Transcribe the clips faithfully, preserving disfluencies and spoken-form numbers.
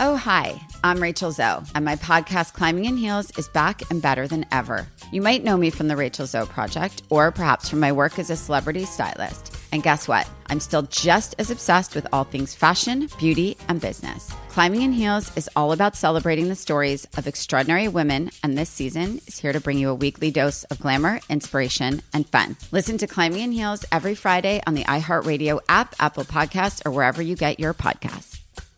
Oh, hi, I'm Rachel Zoe, and my podcast, Climbing in Heels, is back and better than ever. You might know me from the Rachel Zoe Project, or perhaps from my work as a celebrity stylist. And guess what? I'm still just as obsessed with all things fashion, beauty, and business. Climbing in Heels is all about celebrating the stories of extraordinary women, and this season is here to bring you a weekly dose of glamour, inspiration, and fun. Listen to Climbing in Heels every Friday on the iHeartRadio app, Apple Podcasts, or wherever you get your podcasts.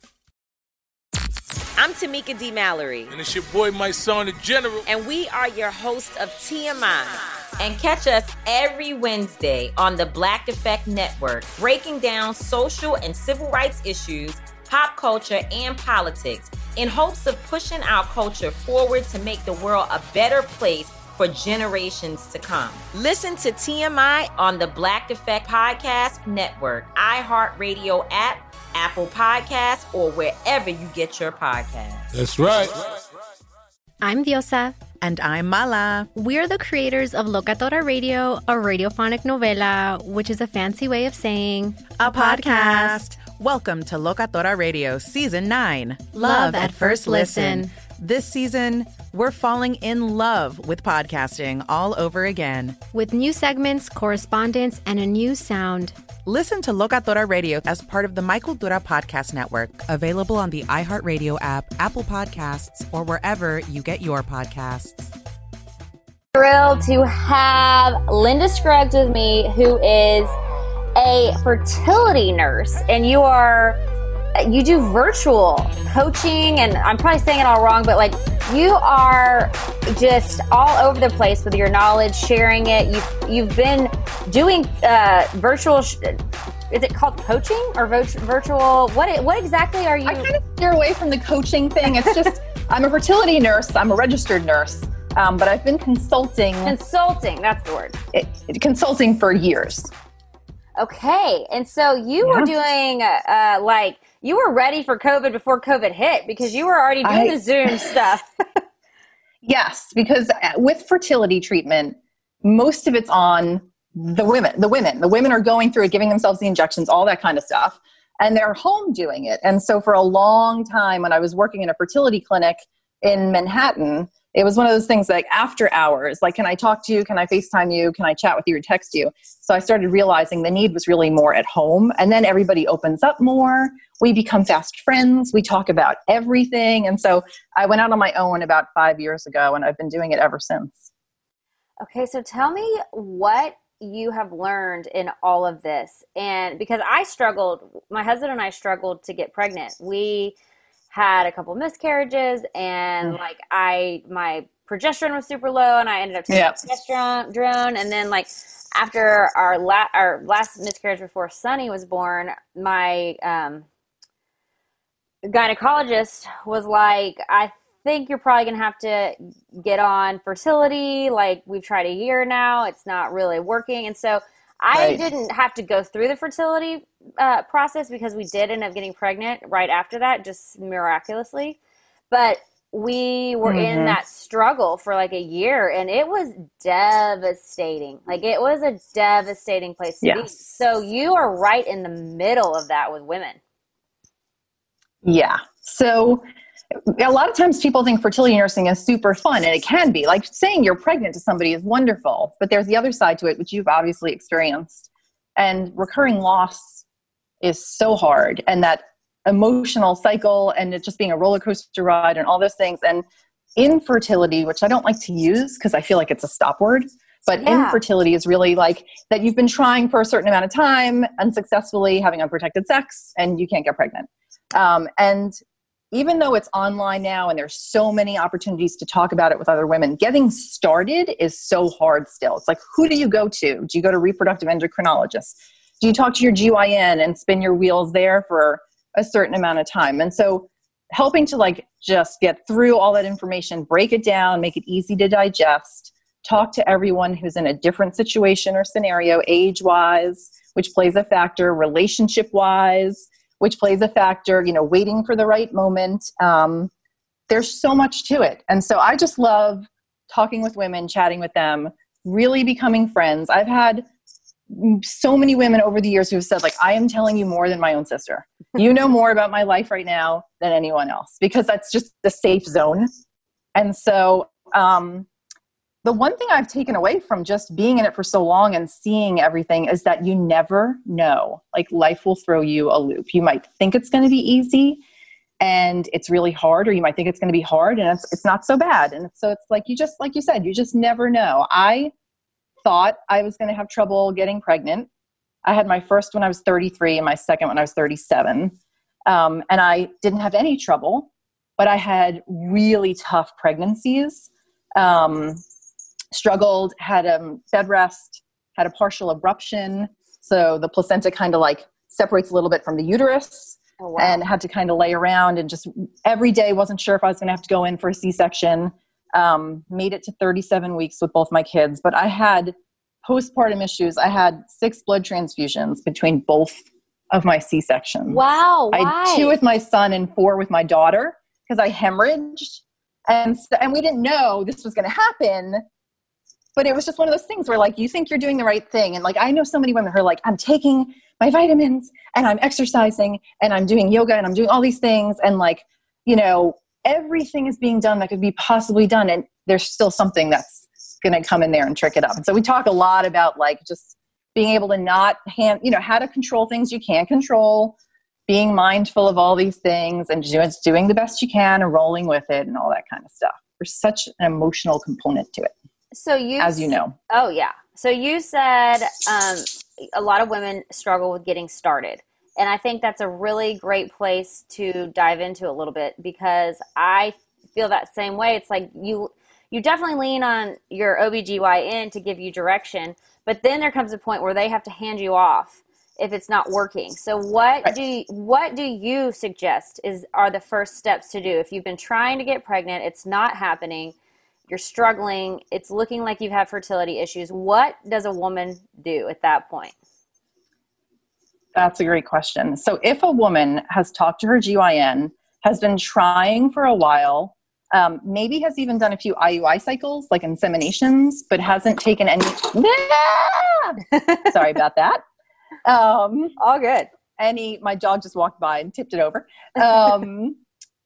I'm Tamika D. Mallory. And it's your boy, my son, the General. And we are your hosts of T M I. And catch us every Wednesday on the Black Effect Network, breaking down social and civil rights issues, pop culture, and politics in hopes of pushing our culture forward to make the world a better place for generations to come. Listen to T M I on the Black Effect Podcast Network, iHeartRadio app, Apple Podcasts, or wherever you get your podcasts. That's right. I'm Diosa. And I'm Mala. We're the creators of Locatora Radio, a radiophonic novela, which is a fancy way of saying a podcast. Welcome to Locatora Radio Season nine. Love at First Listen. This season, we're falling in love with podcasting all over again. With new segments, correspondence, and a new sound. Listen to Locatora Radio as part of the My Cultura Podcast Network, available on the iHeartRadio app, Apple Podcasts, or wherever you get your podcasts. Thrilled to have Linda Scruggs with me, who is a fertility nurse, and you are you do virtual coaching, and I'm probably saying it all wrong, but like you are just all over the place with your knowledge, sharing it. You've you've been doing uh, virtual. Sh- is it called coaching or vo- virtual? What what exactly are you? I kind of steer away from the coaching thing. It's just I'm a fertility nurse. I'm a registered nurse, um, but I've been consulting. Consulting, that's the word. It, it, consulting for years. Okay, and so you yeah. were doing uh, like. You were ready for COVID before COVID hit because you were already doing I, the Zoom stuff. Yes, because with fertility treatment, most of it's on the women. The women, the women are going through it, giving themselves the injections, all that kind of stuff, and they're home doing it. And so for a long time, when I was working in a fertility clinic in Manhattan, it was one of those things like after hours, like, can I talk to you? Can I FaceTime you? Can I chat with you or text you? So I started realizing the need was really more at home. And then everybody opens up more. We become fast friends. We talk about everything. And so I went out on my own about five years ago, and I've been doing it ever since. Okay, so tell me what you have learned in all of this. And because I struggled, my husband and I struggled to get pregnant. We had a couple miscarriages, and like I, my progesterone was super low, and I ended up taking yep. progesterone. And then like after our la- our last miscarriage before Sonny was born, my um, gynecologist was like, I think you're probably going to have to get on fertility. Like we've tried a year now. It's not really working. And so I right. didn't have to go through the fertility uh, process because we did end up getting pregnant right after that, just miraculously. But we were mm-hmm. in that struggle for like a year, and it was devastating. Like it was a devastating place to yes. be. So you are right in the middle of that with women. Yeah. So a lot of times people think fertility nursing is super fun, and it can be. Like saying you're pregnant to somebody is wonderful, but there's the other side to it, which you've obviously experienced. And recurring loss is so hard, and that emotional cycle, and it just being a roller coaster ride and all those things. And infertility, which I don't like to use because I feel like it's a stop word, but yeah. infertility is really like that you've been trying for a certain amount of time, unsuccessfully having unprotected sex, and you can't get pregnant. Um, and even though it's online now and there's so many opportunities to talk about it with other women, getting started is so hard still. It's like, who do you go to? Do you go to reproductive endocrinologists? Do you talk to your G Y N and spin your wheels there for a certain amount of time? And so helping to like just get through all that information, break it down, make it easy to digest, talk to everyone who's in a different situation or scenario, age-wise, which plays a factor, relationship-wise, which plays a factor, you know, waiting for the right moment. Um, there's so much to it. And so I just love talking with women, chatting with them, really becoming friends. I've had so many women over the years who have said, like, I am telling you more than my own sister. You know more about my life right now than anyone else, because that's just the safe zone. And so um, the one thing I've taken away from just being in it for so long and seeing everything is that you never know. Like, life will throw you a loop. You might think it's going to be easy and it's really hard, or you might think it's going to be hard and it's it's not so bad. And so it's like, you just, like you said, you just never know. I thought I was going to have trouble getting pregnant. I had my first when I was thirty-three and my second when I was thirty-seven. Um, and I didn't have any trouble, but I had really tough pregnancies. Um, struggled, had a um, bed rest, had a partial abruption. So the placenta kind of like separates a little bit from the uterus. Oh, wow. And had to kind of lay around and just every day wasn't sure if I was going to have to go in for a C-section. Um, made it to thirty-seven weeks with both my kids, but I had postpartum issues. I had six blood transfusions between both of my C-sections. Wow. I why? had two with my son and four with my daughter because I hemorrhaged. And, and we didn't know this was going to happen. But it was just one of those things where, like, you think you're doing the right thing. And, like, I know so many women who are like, I'm taking my vitamins and I'm exercising and I'm doing yoga and I'm doing all these things. And, like, you know, everything is being done that could be possibly done. And there's still something that's going to come in there and trick it up. And so we talk a lot about, like, just being able to not hand, you know, how to control things you can't control, being mindful of all these things and just doing the best you can and rolling with it and all that kind of stuff. There's such an emotional component to it. So you, as you know. Oh yeah. So you said um, a lot of women struggle with getting started. And I think that's a really great place to dive into a little bit, because I feel that same way. It's like you, you definitely lean on your O B G Y N to give you direction, but then there comes a point where they have to hand you off if it's not working. So what right. do you, what do you suggest is are the first steps to do if you've been trying to get pregnant, it's not happening, you're struggling, it's looking like you've had fertility issues? What does a woman do at that point? That's a great question. So if a woman has talked to her G Y N, has been trying for a while, um, maybe has even done a few I U I cycles, like inseminations, but hasn't taken any, sorry about that. Um, All good. Any, my dog just walked by and tipped it over. Um,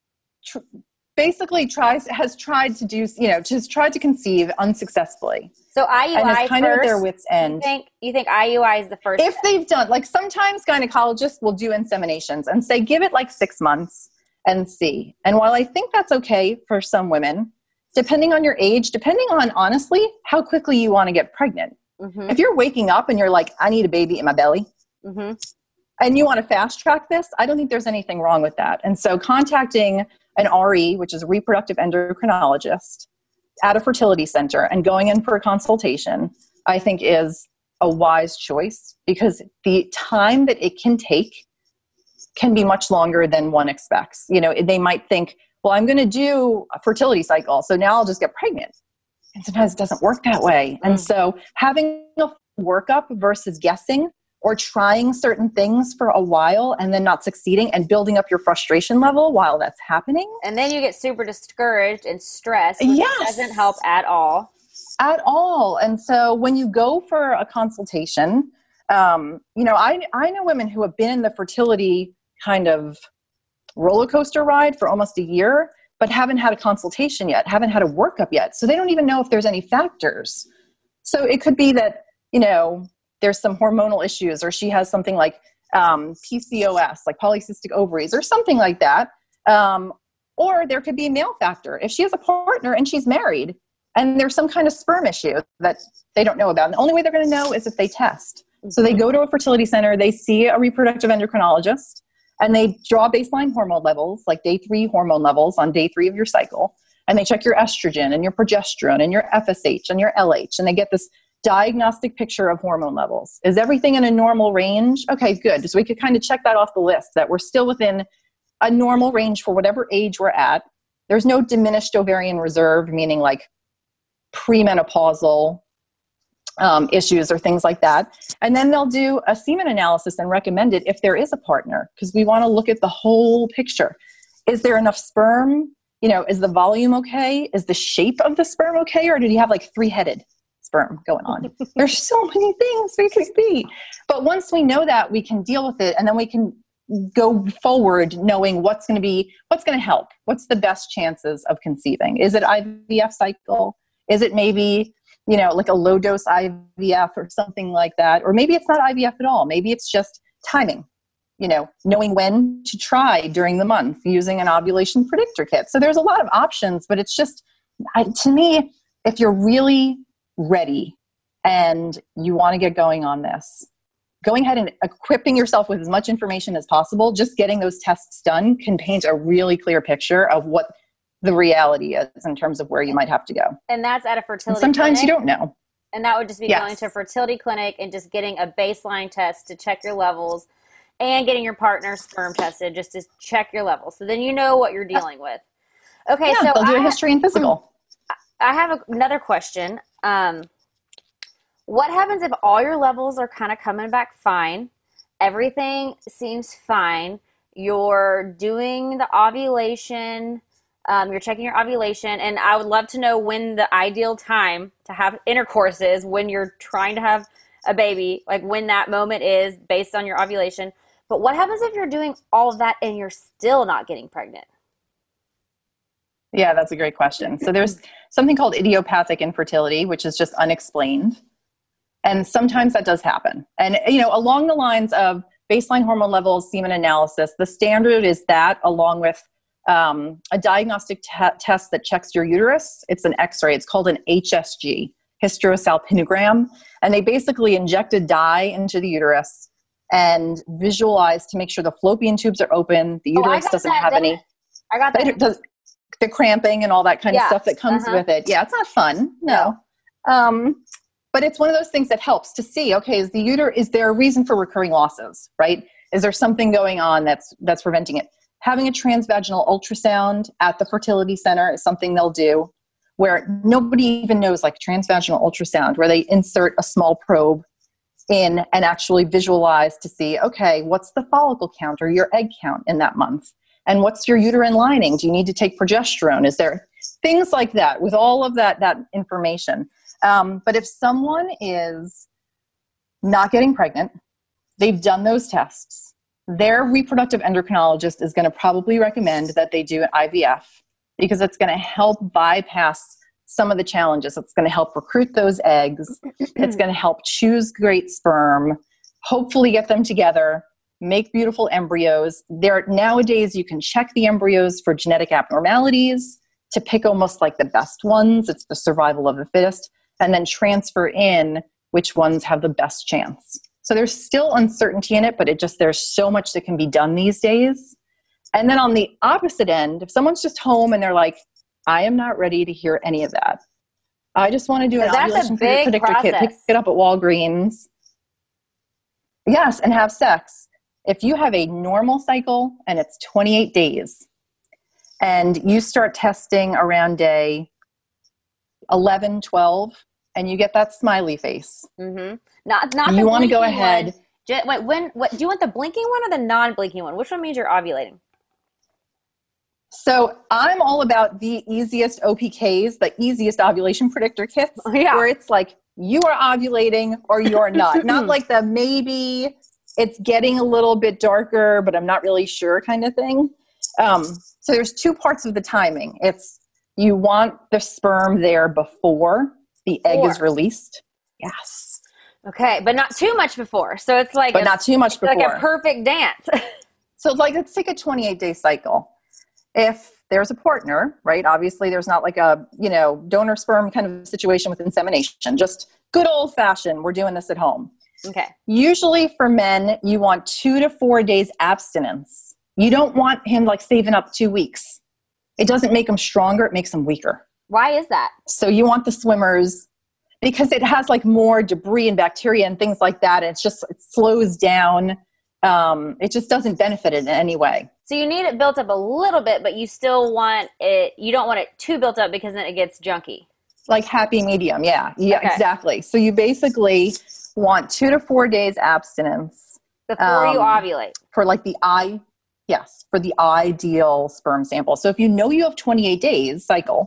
tr- basically tries, has tried to do, you know, just tried to conceive unsuccessfully. So I U I and it's kind first, of at their wits' end. You think, you think I U I is the first If step? they've done, like, sometimes gynecologists will do inseminations and say, give it like six months and see. And while I think that's okay for some women, depending on your age, depending on, honestly, how quickly you want to get pregnant. Mm-hmm. If you're waking up and you're like, I need a baby in my belly, mm-hmm. and you want to fast track this, I don't think there's anything wrong with that. And so contacting an R E, which is a reproductive endocrinologist, at a fertility center and going in for a consultation, I think is a wise choice, because the time that it can take can be much longer than one expects. You know, they might think, well, I'm going to do a fertility cycle, so now I'll just get pregnant. And sometimes it doesn't work that way. And so having a workup versus guessing or trying certain things for a while and then not succeeding and building up your frustration level while that's happening. And then you get super discouraged and stressed, which yes. doesn't help at all. At all. And so when you go for a consultation, um, you know, I, I know women who have been in the fertility kind of roller coaster ride for almost a year, but haven't had a consultation yet, haven't had a workup yet. So they don't even know if there's any factors. So it could be that, you know, there's some hormonal issues, or she has something like um, P C O S, like polycystic ovaries, or something like that. Um, or there could be a male factor. If she has a partner and she's married and there's some kind of sperm issue that they don't know about, and the only way they're going to know is if they test. Mm-hmm. So they go to a fertility center, they see a reproductive endocrinologist, and they draw baseline hormone levels, like day three hormone levels on day three of your cycle. And they check your estrogen and your progesterone and your F S H and your L H. And they get this diagnostic picture of hormone levels. Is everything in a normal range? Okay, good. So we could kind of check that off the list, that we're still within a normal range for whatever age we're at. There's no diminished ovarian reserve, meaning like premenopausal um, issues or things like that. And then they'll do a semen analysis and recommend it if there is a partner, because we want to look at the whole picture. Is there enough sperm? You know, is the volume okay? Is the shape of the sperm okay? Or did he have like three-headed sperm going on. There's so many things we could be. But once we know that, we can deal with it, and then we can go forward knowing what's going to be, what's going to help. What's the best chances of conceiving? Is it I V F cycle? Is it maybe, you know, like a low dose I V F or something like that? Or maybe it's not I V F at all. Maybe it's just timing, you know, knowing when to try during the month using an ovulation predictor kit. So there's a lot of options, but it's just, I, to me, if you're really ready and you want to get going on this, going ahead and equipping yourself with as much information as possible, just getting those tests done can paint a really clear picture of what the reality is in terms of where you might have to go. And that's at a fertility and sometimes clinic? You don't know. And that would just be yes. going to a fertility clinic and just getting a baseline test to check your levels and getting your partner's sperm tested just to check your levels. So then you know what you're dealing with. Okay, yeah, so they'll do I, a history and physical. I have a, another question. Um, what happens if all your levels are kind of coming back fine? Everything seems fine. You're doing the ovulation. Um, you're checking your ovulation. And I would love to know when the ideal time to have intercourse is, when you're trying to have a baby, like when that moment is based on your ovulation. But what happens if you're doing all of that and you're still not getting pregnant? Yeah, that's a great question. So there's something called idiopathic infertility, which is just unexplained. And sometimes that does happen. And, you know, along the lines of baseline hormone levels, semen analysis, the standard is that, along with um, a diagnostic te- test that checks your uterus. It's an X-ray. It's called an H S G, hysterosalpingogram. And they basically inject a dye into the uterus and visualize to make sure the fallopian tubes are open. The uterus oh, doesn't that, have any. I got that. It does, the cramping and all that kind yes. of stuff that comes uh-huh. with it. Yeah, it's not fun. No. Yeah. Um, but it's one of those things that helps to see, okay, is the uterus, is there a reason for recurring losses, right? Is there something going on that's that's preventing it? Having a transvaginal ultrasound at the fertility center is something they'll do, where nobody even knows, like transvaginal ultrasound, where they insert a small probe in and actually visualize to see, okay, what's the follicle count or your egg count in that month? And what's your uterine lining? Do you need to take progesterone? Is there things like that with all of that, that information? Um, but if someone is not getting pregnant, they've done those tests, their reproductive endocrinologist is going to probably recommend that they do an I V F, because it's going to help bypass some of the challenges. It's going to help recruit those eggs. It's going to help choose great sperm, hopefully get them together, make beautiful embryos. There nowadays, you can check the embryos for genetic abnormalities to pick almost like the best ones. It's the survival of the fittest, and then transfer in which ones have the best chance. So there's still uncertainty in it, but it just, there's so much that can be done these days. And then on the opposite end, if someone's just home and they're like, I am not ready to hear any of that. I just want to do an ovulation predictor kit, pick it up at Walgreens. Yes, and have sex. If you have a normal cycle and it's twenty-eight days, and you start testing around day eleven, twelve, and you get that smiley face. Mm-hmm. Not, not you want to go ahead. One. Wait, when, what, do you want the blinking one or the non-blinking one? Which one means you're ovulating? So I'm all about the easiest O P Ks, the easiest ovulation predictor kits, yeah. where it's like you are ovulating or you're not. Not like the maybe it's getting a little bit darker, but I'm not really sure kind of thing. Um, so there's two parts of the timing. It's you want the sperm there before the egg Before. is released. Yes. Okay, but not too much before. So it's like But a, not too much it's before. like a perfect dance. So like, let's take a twenty-eight day cycle. If there's a partner, right? Obviously there's not like a, you know, donor sperm kind of situation with insemination, just good old fashioned. We're doing this at home. Okay. Usually for men, you want two to four days abstinence. You don't want him like saving up two weeks. It doesn't make him stronger. It makes him weaker. Why is that? So you want the swimmers because it has like more debris and bacteria and things like that. And it's just, it slows down. Um, it just doesn't benefit it in any way. So you need it built up a little bit, but you still want it, you don't want it too built up because then it gets junky. Like happy medium. Yeah. Yeah, okay. Exactly. So you basically want two to four days abstinence. Before um, you ovulate. For like the I, yes, for the ideal sperm sample. So if you know you have twenty-eight days cycle,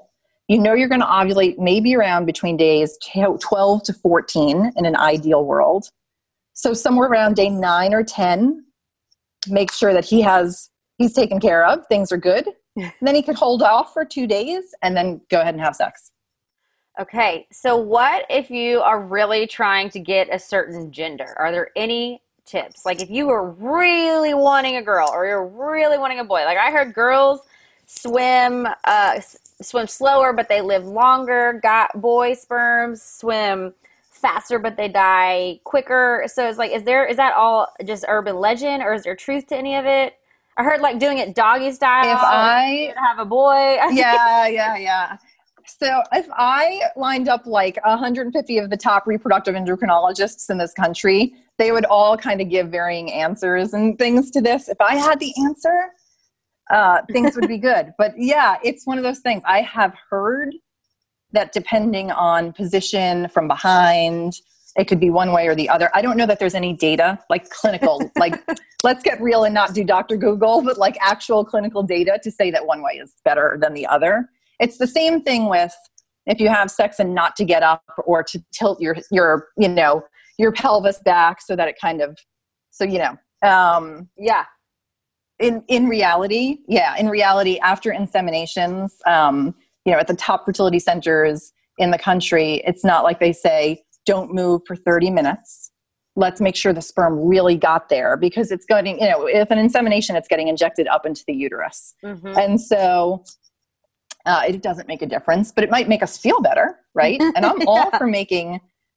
You know you're going to ovulate maybe around between days twelve to fourteen in an ideal world. So somewhere around day nine or ten, make sure that he has, he's taken care of, things are good. Then he could hold off for two days and then go ahead and have sex. Okay, so what if you are really trying to get a certain gender? Are there any tips? Like if you were really wanting a girl or you're really wanting a boy. Like I heard girls swim uh, s- swim slower, but they live longer. Got boy sperms swim faster, but they die quicker. So it's like, is there is that all just urban legend, or is there truth to any of it? I heard like doing it doggy style. If I have a boy, yeah, yeah, yeah. So if I lined up like one hundred fifty of the top reproductive endocrinologists in this country, they would all kind of give varying answers and things to this. If I had the answer, uh, things would be good. But yeah, it's one of those things. I have heard that depending on position from behind, it could be one way or the other. I don't know that there's any data, like clinical, like let's get real and not do Doctor Google, but like actual clinical data to say that one way is better than the other. It's the same thing with if you have sex and not to get up or to tilt your, your, you know, your pelvis back so that it kind of, so, you know, um, yeah. In, in reality, yeah, in reality, after inseminations, um, you know, at the top fertility centers in the country, it's not like they say, don't move for thirty minutes. Let's make sure the sperm really got there, because it's going, you know, if an insemination, it's getting injected up into the uterus. Mm-hmm. And so uh, it doesn't make a difference, but it might make us feel better, right? And I'm yeah. all for making,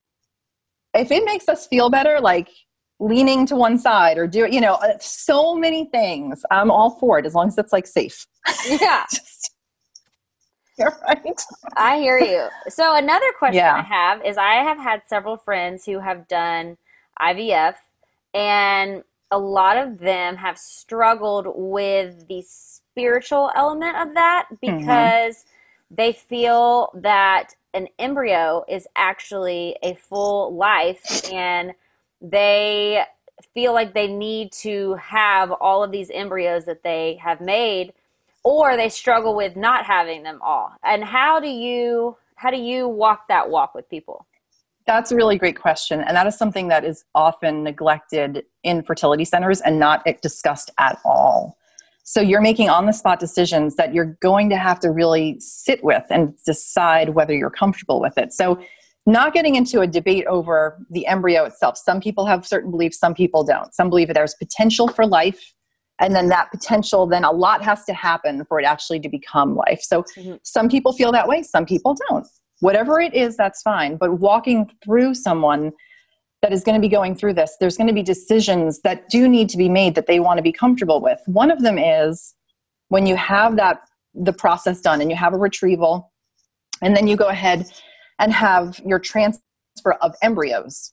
if it makes us feel better, like leaning to one side or do it, you know, so many things, I'm all for it as long as it's like safe. Yeah. Just, you're right. I hear you. So another question yeah. I have is I have had several friends who have done I V F, and a lot of them have struggled with the spiritual element of that because mm-hmm. they feel that an embryo is actually a full life, and they feel like they need to have all of these embryos that they have made, or they struggle with not having them all. And how do you how do you walk that walk with people? That's a really great question. And that is something that is often neglected in fertility centers and not discussed at all. So you're making on-the-spot decisions that you're going to have to really sit with and decide whether you're comfortable with it. So not getting into a debate over the embryo itself. Some people have certain beliefs, some people don't. Some believe that there's potential for life, and then that potential, then a lot has to happen for it actually to become life. So mm-hmm. some people feel that way, some people don't. Whatever it is, that's fine. But walking through someone that is going to be going through this, there's going to be decisions that do need to be made that they want to be comfortable with. One of them is when you have that, the process done and you have a retrieval, and then you go ahead and have your transfer of embryos.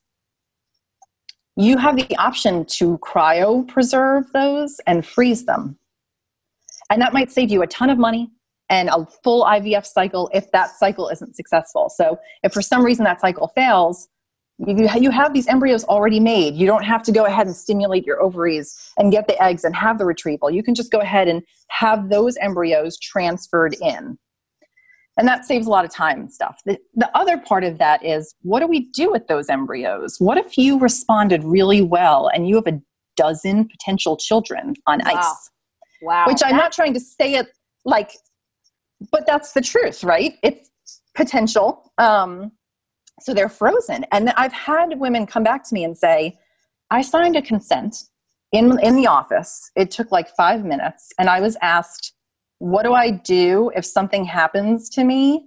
You have the option to cryopreserve those and freeze them. And that might save you a ton of money and a full I V F cycle if that cycle isn't successful. So if for some reason that cycle fails, you, you have these embryos already made. You don't have to go ahead and stimulate your ovaries and get the eggs and have the retrieval. You can just go ahead and have those embryos transferred in. And that saves a lot of time and stuff. The, the other part of that is, what do we do with those embryos? What if you responded really well and you have a dozen potential children on wow. ice? Wow. Which I'm that's... not trying to say it like, but that's the truth, right? It's potential. Um, so they're frozen. And I've had women come back to me and say, I signed a consent in, in the office. It took like five minutes. And I was asked, what do I do if something happens to me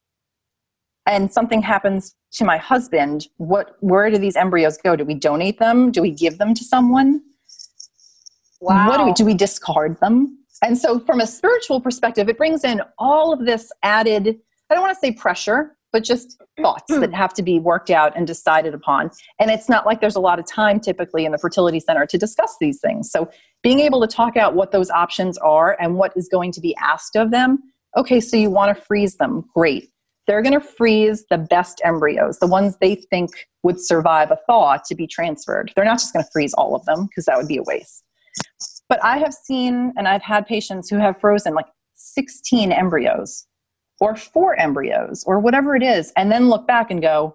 and something happens to my husband? What, where do these embryos go? Do we donate them? Do we give them to someone? Wow. What do we, do we discard them? And so from a spiritual perspective, it brings in all of this added, I don't want to say pressure, but just thoughts that have to be worked out and decided upon. And it's not like there's a lot of time typically in the fertility center to discuss these things. So being able to talk out what those options are and what is going to be asked of them. Okay, so you want to freeze them. Great. They're going to freeze the best embryos, the ones they think would survive a thaw to be transferred. They're not just going to freeze all of them because that would be a waste. But I have seen, and I've had patients who have frozen like sixteen embryos. or four embryos or whatever it is, and then look back and go,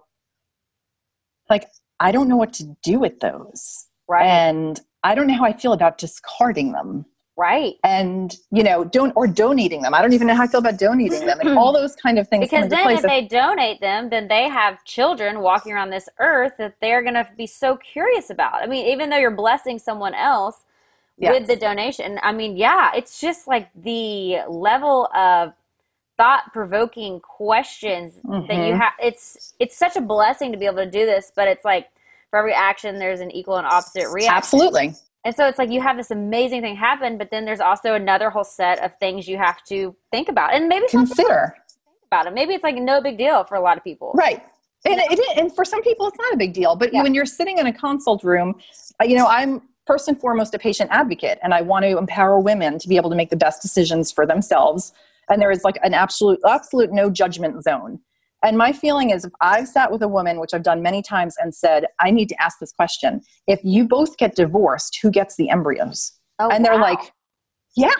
like, I don't know what to do with those. Right. And I don't know how I feel about discarding them. Right. And, you know, don't, or donating them. I don't even know how I feel about donating them. Like all those kind of things. Because then if they donate them, then they have children walking around this earth that they're going to be so curious about. I mean, even though you're blessing someone else yes. with the donation, I mean, yeah, it's just like the level of thought-provoking questions mm-hmm. that you have. It's, it's such a blessing to be able to do this, but it's like for every action, there's an equal and opposite reaction. Absolutely. And so it's like you have this amazing thing happen, but then there's also another whole set of things you have to think about. And maybe consider think about it. Maybe it's like no big deal for a lot of people. Right. And, it, and for some people, it's not a big deal. But yeah. when you're sitting in a consult room, you know, I'm first and foremost a patient advocate, and I want to empower women to be able to make the best decisions for themselves. And there is like an absolute, absolute no judgment zone. And my feeling is if I've sat with a woman, which I've done many times, and said, I need to ask this question. If you both get divorced, who gets the embryos? Oh, and they're wow. like, yeah,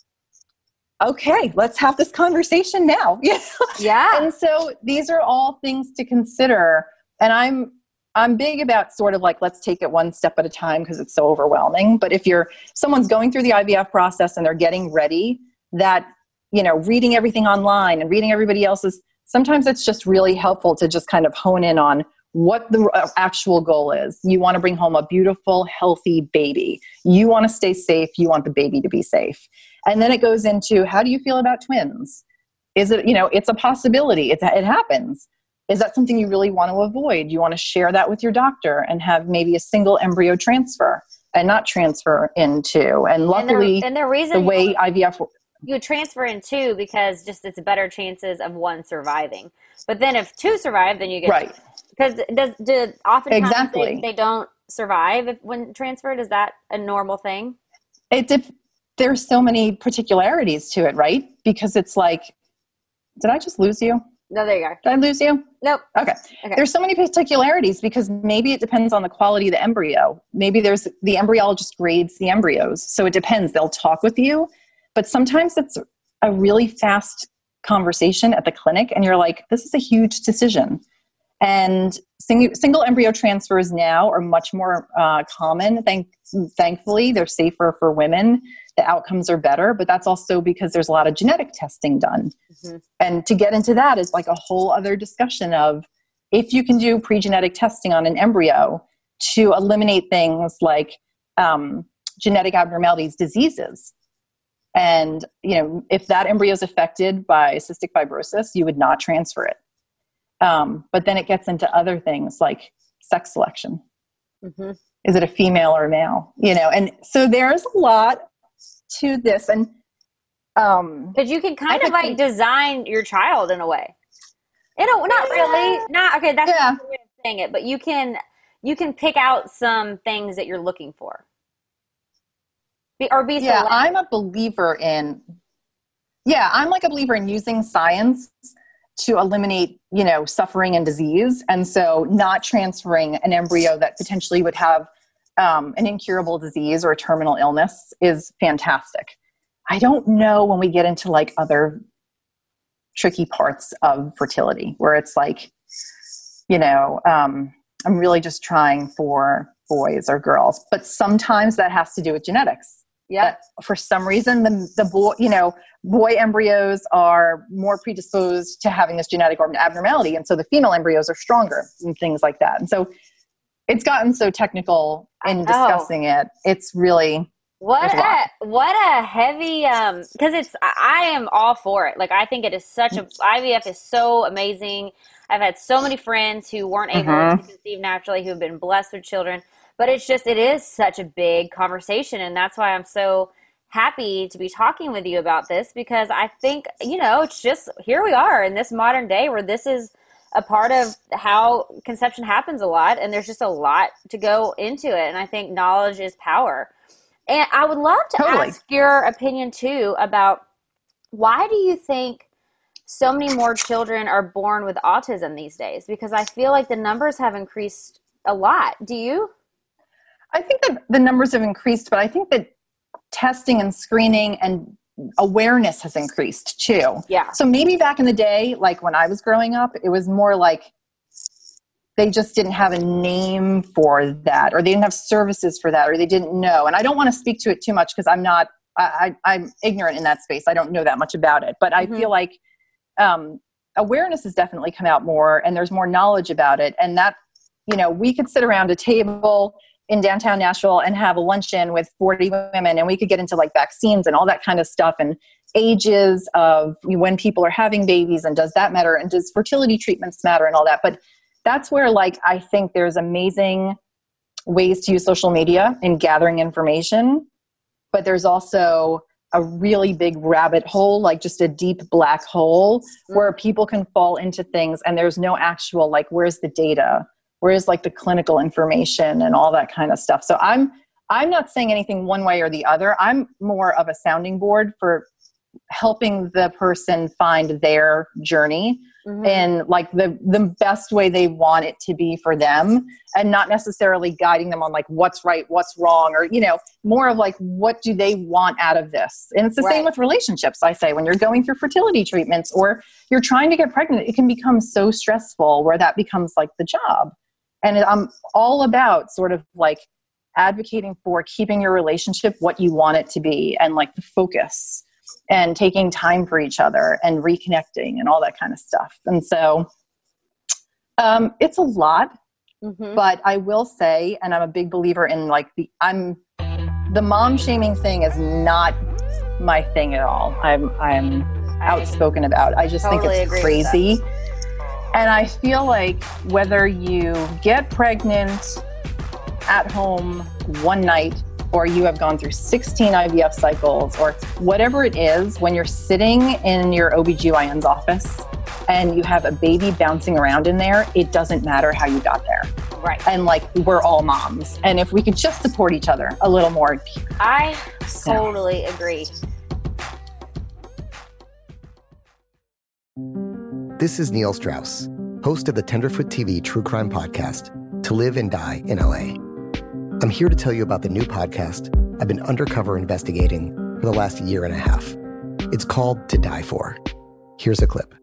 okay, let's have this conversation now. Yeah. And so these are all things to consider. And I'm, I'm big about sort of like, let's take it one step at a time because it's so overwhelming. But if you're, someone's going through the I V F process and they're getting ready, that, you know, reading everything online and reading everybody else's, sometimes it's just really helpful to just kind of hone in on what the actual goal is. You want to bring home a beautiful, healthy baby. You want to stay safe. You want the baby to be safe. And then it goes into, how do you feel about twins? Is it, you know, it's a possibility. It's, it happens. Is that something you really want to avoid? You want to share that with your doctor and have maybe a single embryo transfer and not transfer into. And luckily, and the, and the, reason the way I V F you would transfer in two because just it's better chances of one surviving. But then if two survive, then you get right. Because does do oftentimes exactly. they, they don't survive if, when transferred. Is that a normal thing? It def- there's so many particularities to it, right? Because it's like, did I just lose you? No, there you go. Did I lose you? Nope. Okay. okay. There's so many particularities because maybe it depends on the quality of the embryo. Maybe there's the embryologist grades the embryos, so it depends. They'll talk with you. But sometimes it's a really fast conversation at the clinic and you're like, this is a huge decision. And sing- single embryo transfers now are much more uh, common. Thank- thankfully, they're safer for women. The outcomes are better, but that's also because there's a lot of genetic testing done. Mm-hmm. And to get into that is like a whole other discussion of if you can do pre-genetic testing on an embryo to eliminate things like um, genetic abnormalities, diseases. And, you know, if that embryo is affected by cystic fibrosis, you would not transfer it. Um, but then it gets into other things like sex selection. Mm-hmm. Is it a female or a male? You know, and so there's a lot to this. And um, but you can kind I of like think, design your child in a way. You know, not yeah. really. Not okay. That's yeah. not the way of saying it. But you can you can pick out some things that you're looking for. Be, or be yeah, selective. I'm a believer in, yeah, I'm like a believer in using science to eliminate, you know, suffering and disease. And so not transferring an embryo that potentially would have um, an incurable disease or a terminal illness is fantastic. I don't know when we get into like other tricky parts of fertility where it's like, you know, um, I'm really just trying for boys or girls, but sometimes that has to do with genetics. Yeah. For some reason, the, the boy, you know, boy embryos are more predisposed to having this genetic abnormality. And so the female embryos are stronger and things like that. And so it's gotten so technical in discussing it. It's really, what a, what a heavy, um, cause it's, I am all for it. Like, I think it is such a, I V F is so amazing. I've had so many friends who weren't able mm-hmm. to conceive naturally, who have been blessed with children. But it's just, it is such a big conversation. And that's why I'm so happy to be talking with you about this, because I think, you know, it's just, here we are in this modern day where this is a part of how conception happens a lot. And there's just a lot to go into it. And I think knowledge is power. And I would love to totally. ask your opinion too about why do you think so many more children are born with autism these days? Because I feel like the numbers have increased a lot. Do you? I think that the numbers have increased, but I think that testing and screening and awareness has increased too. Yeah. So maybe back in the day, like when I was growing up, it was more like they just didn't have a name for that, or they didn't have services for that, or they didn't know. And I don't want to speak to it too much because I'm not, I, I, I'm ignorant in that space. I don't know that much about it, but Mm-hmm. I feel like um, awareness has definitely come out more, and there's more knowledge about it. And that, you know, we could sit around a table in downtown Nashville and have a luncheon with forty women, and we could get into like vaccines and all that kind of stuff, and ages of when people are having babies, and does that matter, and does fertility treatments matter, and all that. But that's where, like, I think there's amazing ways to use social media in gathering information, but there's also a really big rabbit hole, like just a deep black hole where people can fall into things, and there's no actual, like, where's the data? Where's like the clinical information and all that kind of stuff? So I'm, I'm not saying anything one way or the other. I'm more of a sounding board for helping the person find their journey mm-hmm. in like the, the best way they want it to be for them, and not necessarily guiding them on like what's right, what's wrong, or, you know, more of like, what do they want out of this? And it's the right. same with relationships. I say, when you're going through fertility treatments or you're trying to get pregnant, it can become so stressful where that becomes like the job. And I'm all about sort of like advocating for keeping your relationship what you want it to be, and like the focus, and taking time for each other and reconnecting and all that kind of stuff. And so um, it's a lot, mm-hmm. but I will say, and I'm a big believer in like the, I'm the mom shaming thing is not my thing at all. I'm, I'm outspoken about it. I just totally think it's crazy. And I feel like whether you get pregnant at home one night, or you have gone through sixteen I V F cycles, or whatever it is, when you're sitting in your O B G Y N's office and you have a baby bouncing around in there, it doesn't matter how you got there. Right. And like, we're all moms. And if we could just support each other a little more. I totally yeah. agree. This is Neil Strauss, host of the Tenderfoot T V true crime podcast, To Live and Die in L A. I'm here to tell you about the new podcast I've been undercover investigating for the last year and a half. It's called To Die For. Here's a clip.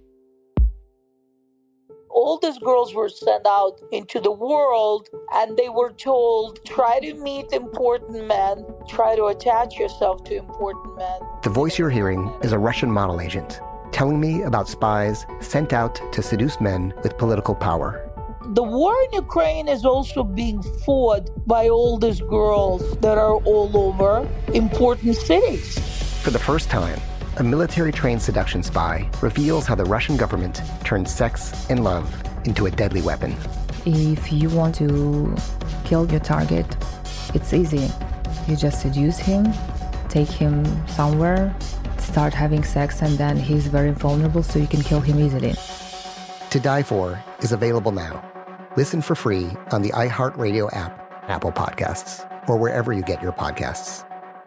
All these girls were sent out into the world, and they were told, try to meet important men, try to attach yourself to important men. The voice you're hearing is a Russian model agent telling me about spies sent out to seduce men with political power. The war in Ukraine is also being fought by all these girls that are all over important cities. For the first time, a military-trained seduction spy reveals how the Russian government turned sex and love into a deadly weapon. If you want to kill your target, it's easy. You just seduce him, take him somewhere, start having sex, and then he's very vulnerable, so you can kill him easily. To Die For is available now. Listen for free on the iHeartRadio app, Apple Podcasts, or wherever you get your podcasts.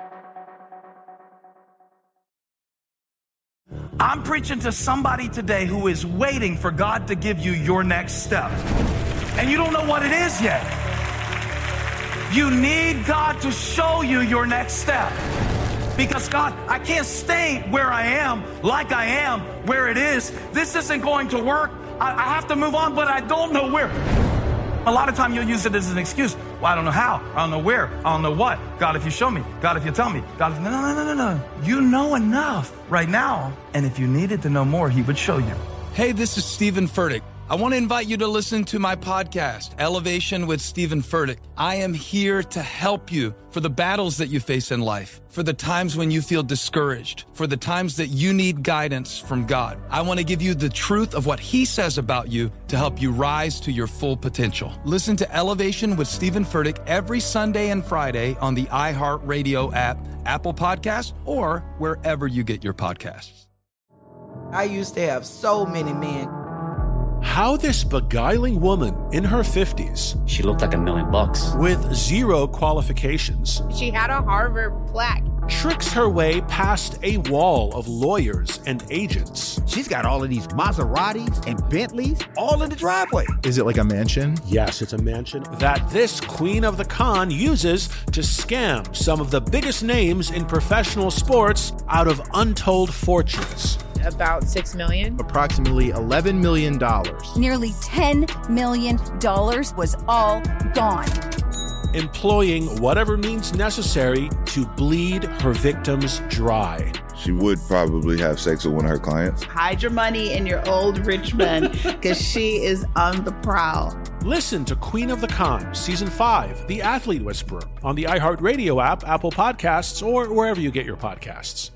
I'm preaching to somebody today who is waiting for God to give you your next step, and you don't know what it is yet. You need God to show you your next step. Because God, I can't stay where I am, like I am, where it is. This isn't going to work. I, I have to move on, but I don't know where. A lot of time you'll use it as an excuse. Well, I don't know how. I don't know where. I don't know what. God, if you show me. God, if you tell me. God, if... no, no, no, no, no. You know enough right now. And if you needed to know more, he would show you. Hey, this is Stephen Furtick. I want to invite you to listen to my podcast, Elevation with Stephen Furtick. I am here to help you for the battles that you face in life, for the times when you feel discouraged, for the times that you need guidance from God. I want to give you the truth of what he says about you to help you rise to your full potential. Listen to Elevation with Stephen Furtick every Sunday and Friday on the iHeartRadio app, Apple Podcasts, or wherever you get your podcasts. I used to have so many men. How this beguiling woman in her fifties, she looked like a million bucks, with zero qualifications, she had a Harvard plaque, tricks her way past a wall of lawyers and agents. She's got all of these Maseratis and Bentleys all in the driveway. Is it like a mansion? Yes, it's a mansion. That this queen of the con uses to scam some of the biggest names in professional sports out of untold fortunes. About six million dollars. Approximately eleven million dollars. Nearly ten million dollars was all gone. Employing whatever means necessary to bleed her victims dry. She would probably have sex with one of her clients. Hide your money in your old rich man, because she is on the prowl. Listen to Queen of the Con, Season five, The Athlete Whisperer, on the iHeartRadio app, Apple Podcasts, or wherever you get your podcasts.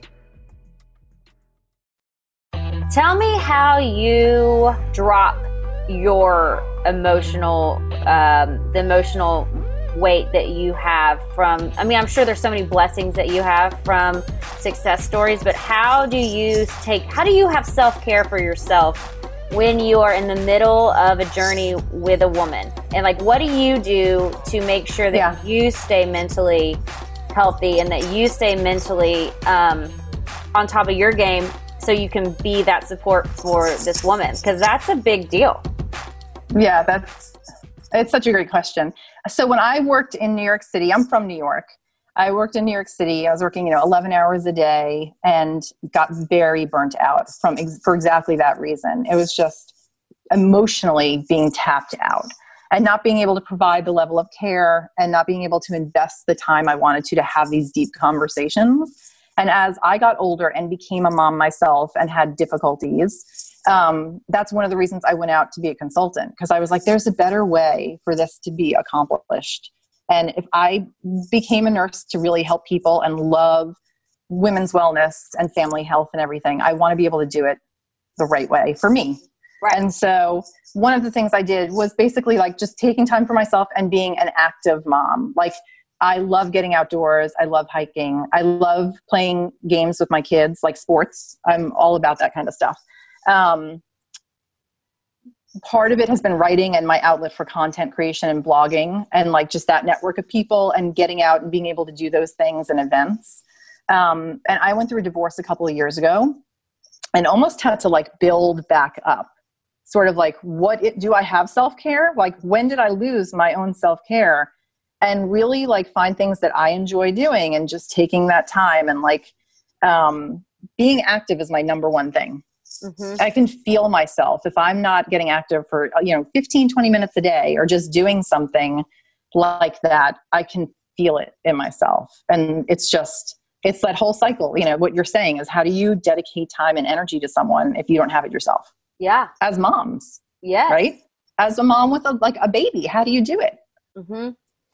Tell me how you drop your emotional, um, the emotional weight that you have from, I mean, I'm sure there's so many blessings that you have from success stories, but how do you take, how do you have self-care for yourself when you are in the middle of a journey with a woman? And like, what do you do to make sure that yeah. you stay mentally healthy and that you stay mentally um, on top of your game so you can be that support for this woman? Because that's a big deal. Yeah, that's, it's such a great question. So when I worked in New York City, I'm from New York. I worked in New York City. I was working, you know, eleven hours a day and got very burnt out from ex- for exactly that reason. It was just emotionally being tapped out and not being able to provide the level of care and not being able to invest the time I wanted to to have these deep conversations. And as I got older and became a mom myself and had difficulties, um, that's one of the reasons I went out to be a consultant, because I was like, there's a better way for this to be accomplished. And if I became a nurse to really help people and love women's wellness and family health and everything, I want to be able to do it the right way for me. Right. And so one of the things I did was basically like just taking time for myself and being an active mom. Like, I love getting outdoors. I love hiking. I love playing games with my kids, like sports. I'm all about that kind of stuff. Um, part of it has been writing and my outlet for content creation and blogging and like just that network of people and getting out and being able to do those things and events. Um, and I went through a divorce a couple of years ago and almost had to like build back up. Sort of like, what it, do I have self-care? Like, when did I lose my own self-care? And really like find things that I enjoy doing and just taking that time and like um, being active is my number one thing. Mm-hmm. I can feel myself if I'm not getting active for, you know, fifteen, twenty minutes a day or just doing something like that. I can feel it in myself. And it's just, it's that whole cycle. You know, what you're saying is, how do you dedicate time and energy to someone if you don't have it yourself? Yeah. As moms. Yes. Right? As a mom with a, like a baby, how do you do it? Mm-hmm.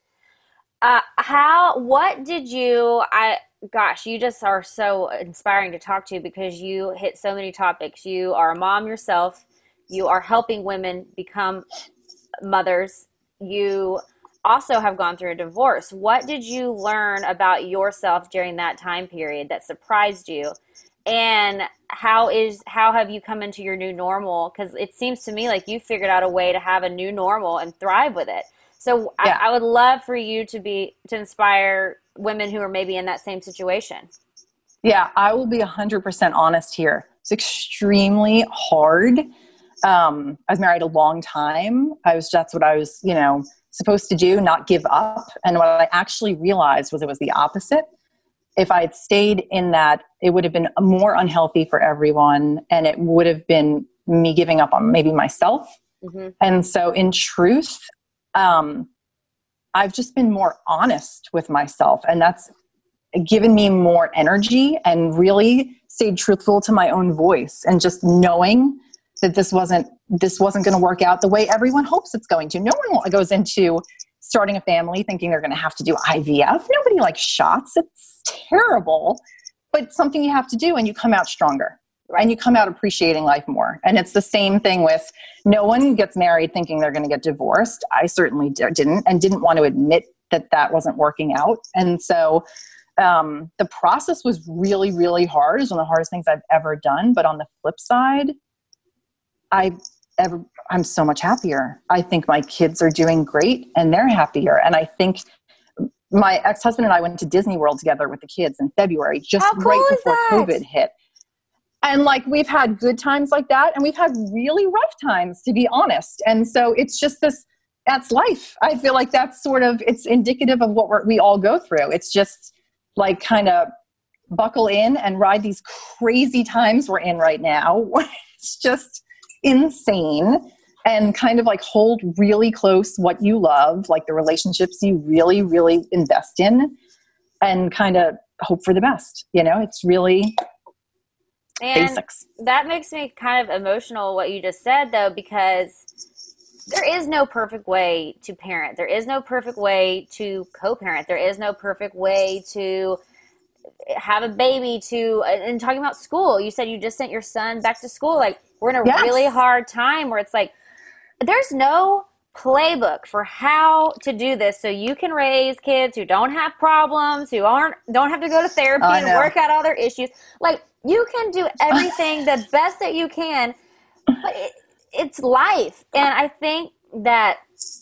Uh, how, what did you, I, gosh, you just are so inspiring to talk to because you hit so many topics. You are a mom yourself. You are helping women become mothers. You also have gone through a divorce. What did you learn about yourself during that time period that surprised you? And how is, how have you come into your new normal? Because it seems to me like you figured out a way to have a new normal and thrive with it. So yeah. I, I would love for you to be, to inspire women who are maybe in that same situation. Yeah, I will be one hundred percent honest here. It's extremely hard. Um, I was married a long time. I was, that's what I was, you know, supposed to do, not give up. And what I actually realized was it was the opposite. If I had stayed in that, it would have been more unhealthy for everyone. And it would have been me giving up on maybe myself. Mm-hmm. And so in truth, um, I've just been more honest with myself, and that's given me more energy and really stayed truthful to my own voice and just knowing that this wasn't, this wasn't going to work out the way everyone hopes it's going to. No one goes into starting a family thinking they're going to have to do I V F. Nobody likes shots. It's terrible, but it's something you have to do, and you come out stronger. And you come out appreciating life more. And it's the same thing with, no one gets married thinking they're going to get divorced. I certainly didn't, and didn't want to admit that that wasn't working out. And so um, the process was really, really hard. It was one of the hardest things I've ever done. But on the flip side, I ever, I'm so much happier. I think my kids are doing great and they're happier. And I think my ex-husband and I went to Disney World together with the kids in February, just How cool right is before that? COVID hit. And like, we've had good times like that, and we've had really rough times, to be honest. And so it's just this, that's life. I feel like that's sort of, it's indicative of what we're, we all go through. It's just like, kind of buckle in and ride these crazy times we're in right now. It's just insane. And kind of like hold really close what you love, like the relationships you really, really invest in, and kind of hope for the best. You know, it's really and basics. That makes me kind of emotional, what you just said, though, because there is no perfect way to parent. There is no perfect way to co-parent. There is no perfect way to have a baby to, and talking about school, you said you just sent your son back to school. Like, we're in a Yes. really hard time where it's like, there's no playbook for how to do this so you can raise kids who don't have problems, who aren't don't have to go to therapy I and know. work out all their issues. Like, you can do everything the best that you can, but it, it's life. And I think that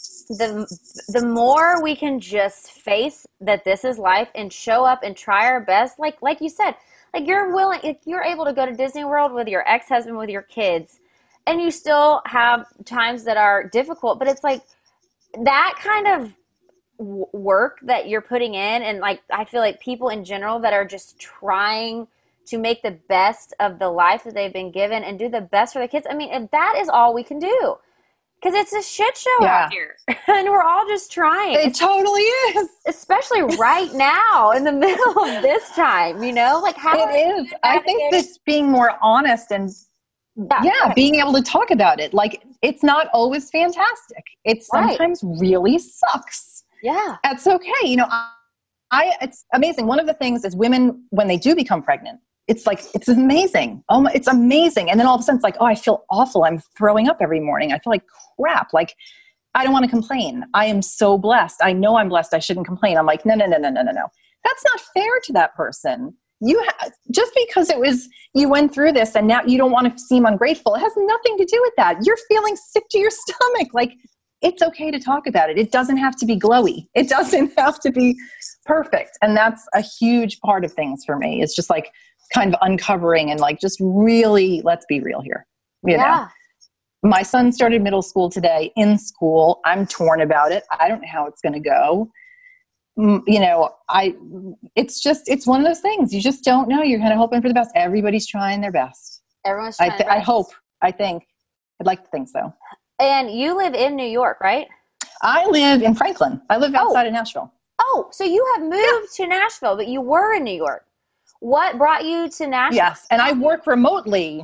the the more we can just face that this is life and show up and try our best, like like you said, like you're willing, if you're able to go to Disney World with your ex-husband, with your kids, and you still have times that are difficult, but it's like that kind of w- work that you're putting in. And like, I feel like people in general that are just trying to make the best of the life that they've been given and do the best for the kids. I mean, if that is all we can do, because it's a shit show Yeah. out here and we're all just trying. It totally is. Especially right now in the middle of this time, you know, like how It is. I think this being more honest and Yeah, yeah, right. being able to talk about it. Like, it's not always fantastic. It Right. sometimes really sucks. Yeah. That's okay. You know, I, I, it's amazing. One of the things is women, when they do become pregnant, it's like, it's amazing. Oh my, it's amazing. And then all of a sudden it's like, oh, I feel awful. I'm throwing up every morning. I feel like crap. Like, I don't want to complain. I am so blessed. I know I'm blessed. I shouldn't complain. I'm like, no, no, no, no, no, no, no. That's not fair to that person. You ha- just because it was, you went through this and now you don't want to seem ungrateful. It has nothing to do with that. You're feeling sick to your stomach. Like, it's okay to talk about it. It doesn't have to be glowy. It doesn't have to be perfect. And that's a huge part of things for me. It's just like kind of uncovering and like, just really, let's be real here. You Yeah. know, my son started middle school today in school. I'm torn about it. I don't know how it's going to go. Mm, You know, I, it's just, it's one of those things. You just don't know. You're kind of hoping for the best. Everybody's trying their best. Everyone's I, trying th- their I best. hope, I think, I'd like to think so. And you live in New York, right? I live in Franklin. I live outside of Nashville. Oh, so you have moved to Nashville, but you were in New York. What brought you to Nashville? Yes. And I work remotely.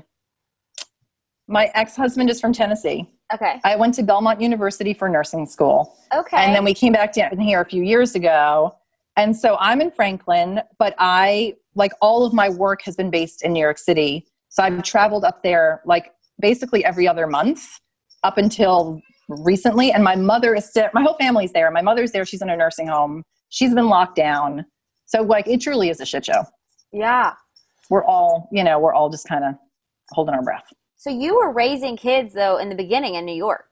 My ex-husband is from Tennessee. Okay. I went to Belmont University for nursing school. Okay. And then we came back down here a few years ago. And so I'm in Franklin, but I, like, all of my work has been based in New York City. So I've traveled up there like basically every other month up until recently. And my mother is still, my whole family's there. My mother's there. She's in a nursing home. She's been locked down. So like, it truly is a shit show. Yeah. We're all, you know, we're all just kind of holding our breath. So you were raising kids, though, in the beginning in New York.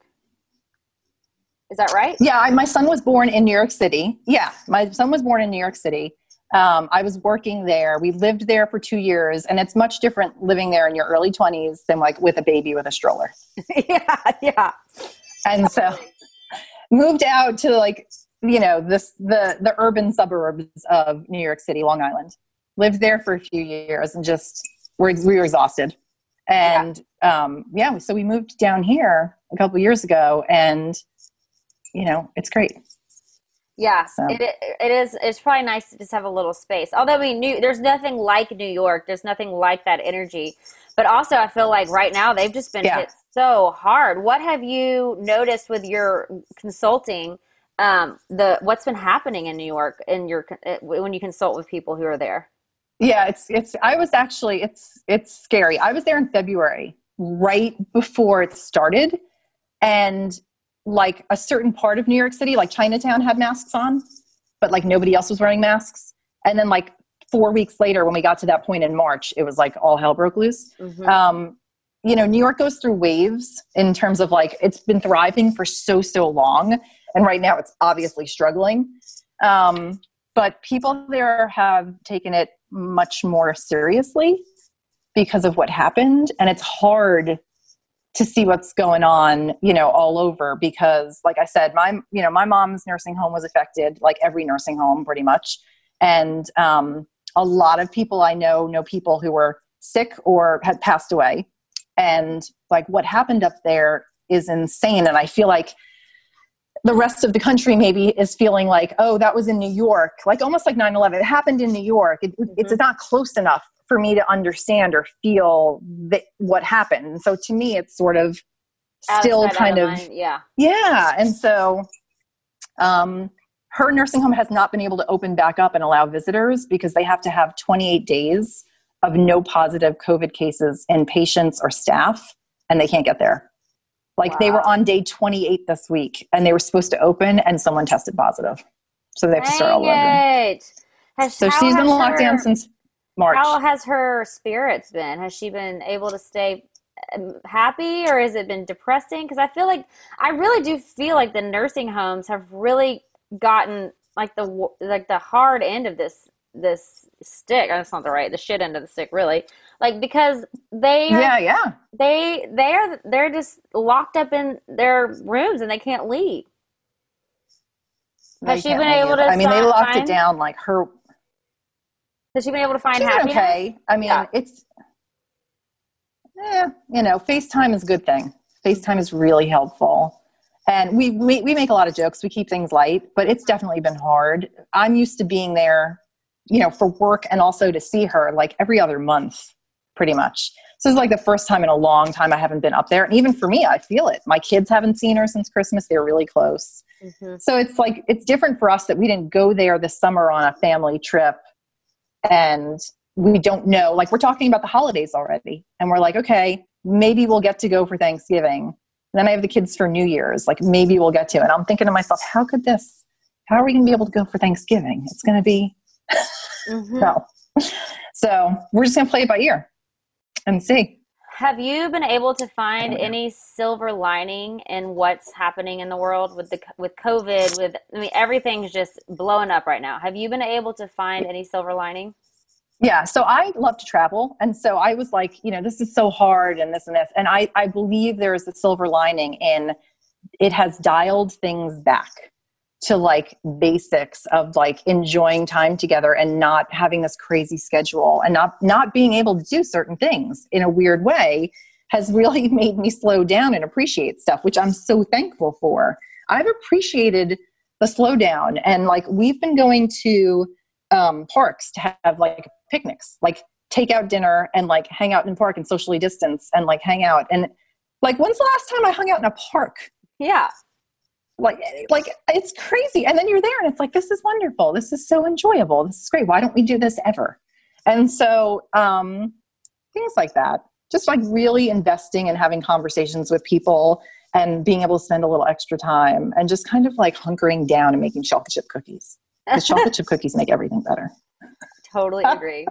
Is that right? Yeah, I, my son was born in New York City. Yeah, my son was born in New York City. Um, I was working there. We lived there for two years, and it's much different living there in your early twenties than like with a baby with a stroller. yeah, yeah. And so moved out to like, you know, this the the urban suburbs of New York City, Long Island. Lived there for a few years and just we're, we were exhausted. And yeah. Um, yeah, so we moved down here a couple years ago, and you know, it's great. Yeah, So. it it is. It's probably nice to just have a little space. Although we knew there's nothing like New York. There's nothing like that energy. But also, I feel like right now they've just been Yeah. hit so hard. What have you noticed with your consulting? Um, the what's been happening in New York in your when you consult with people who are there? Yeah, it's it's. I was actually it's it's scary. I was there in February, right before it started, and like a certain part of New York City, like Chinatown, had masks on, but like nobody else was wearing masks. And then like four weeks later, when we got to that point in March, it was like all hell broke loose. Mhm. Um, you know, New York goes through waves in terms of like it's been thriving for so so long, and right now it's obviously struggling. Um, but people there have taken it much more seriously because of what happened. And it's hard to see what's going on, you know, all over, because like I said, my, you know, my mom's nursing home was affected, like every nursing home pretty much. And, um, a lot of people I know, know people who were sick or had passed away. And like what happened up there is insane. And I feel like the rest of the country maybe is feeling like, oh, that was in New York, like almost like nine eleven. It happened in New York. It, mm-hmm. It's not close enough for me to understand or feel that what happened. And so to me, it's sort of still Outside kind of, of, mind. yeah. Yeah. And so, um, her nursing home has not been able to open back up and allow visitors because they have to have twenty-eight days of no positive COVID cases in patients or staff, and they can't get there. Like wow. They were on day twenty-eight this week and they were supposed to open and someone tested positive. So they have to start all over. Has, so she's been locked down since March. How has her spirits been? Has she been able to stay happy, or has it been depressing? Because I feel like, I really do feel like the nursing homes have really gotten like the like the hard end of this this stick. That's not the right the shit end of the stick, really. Like because they are, yeah yeah they they are they're just locked up in their rooms and they can't leave. Has they she been able leave. to? I mean, they locked find, it down. Like her. Has she been able to find She's happiness? Okay. I mean, yeah. it's. Yeah, you know, FaceTime is a good thing. FaceTime is really helpful. And we, we we make a lot of jokes. We keep things light, but it's definitely been hard. I'm used to being there, you know, for work and also to see her like every other month, pretty much. So this is like the first time in a long time I haven't been up there. And even for me, I feel it. My kids haven't seen her since Christmas. They're really close. Mm-hmm. So it's like, it's different for us that we didn't go there this summer on a family trip. And we don't know, like we're talking about the holidays already. And we're like, okay, maybe we'll get to go for Thanksgiving. And then I have the kids for New Year's, like maybe we'll get to. And I'm thinking to myself, how could this, how are we going to be able to go for Thanksgiving? It's going to be, mm-hmm. no. So we're just going to play it by ear and see. Have you been able to find any silver lining in what's happening in the world with the with COVID? With I mean, everything's just blowing up right now. Have you been able to find any silver lining? Yeah. So I love to travel. And so I was like, you know, this is so hard and this and this. And I, I believe there is a silver lining in it has dialed things back to like basics of like enjoying time together and not having this crazy schedule and not, not being able to do certain things in a weird way has really made me slow down and appreciate stuff, which I'm so thankful for. I've appreciated the slowdown, and like we've been going to um, parks to have like picnics, like take out dinner and like hang out in the park and socially distance and like hang out. And like, when's the last time I hung out in a park? Yeah. Like, like it's crazy. And then you're there and it's like, this is wonderful. This is so enjoyable. This is great. Why don't we do this ever? And so, um, things like that, just like really investing and having conversations with people and being able to spend a little extra time and just kind of like hunkering down and making chocolate chip cookies. Because chocolate chip cookies make everything better. Totally agree.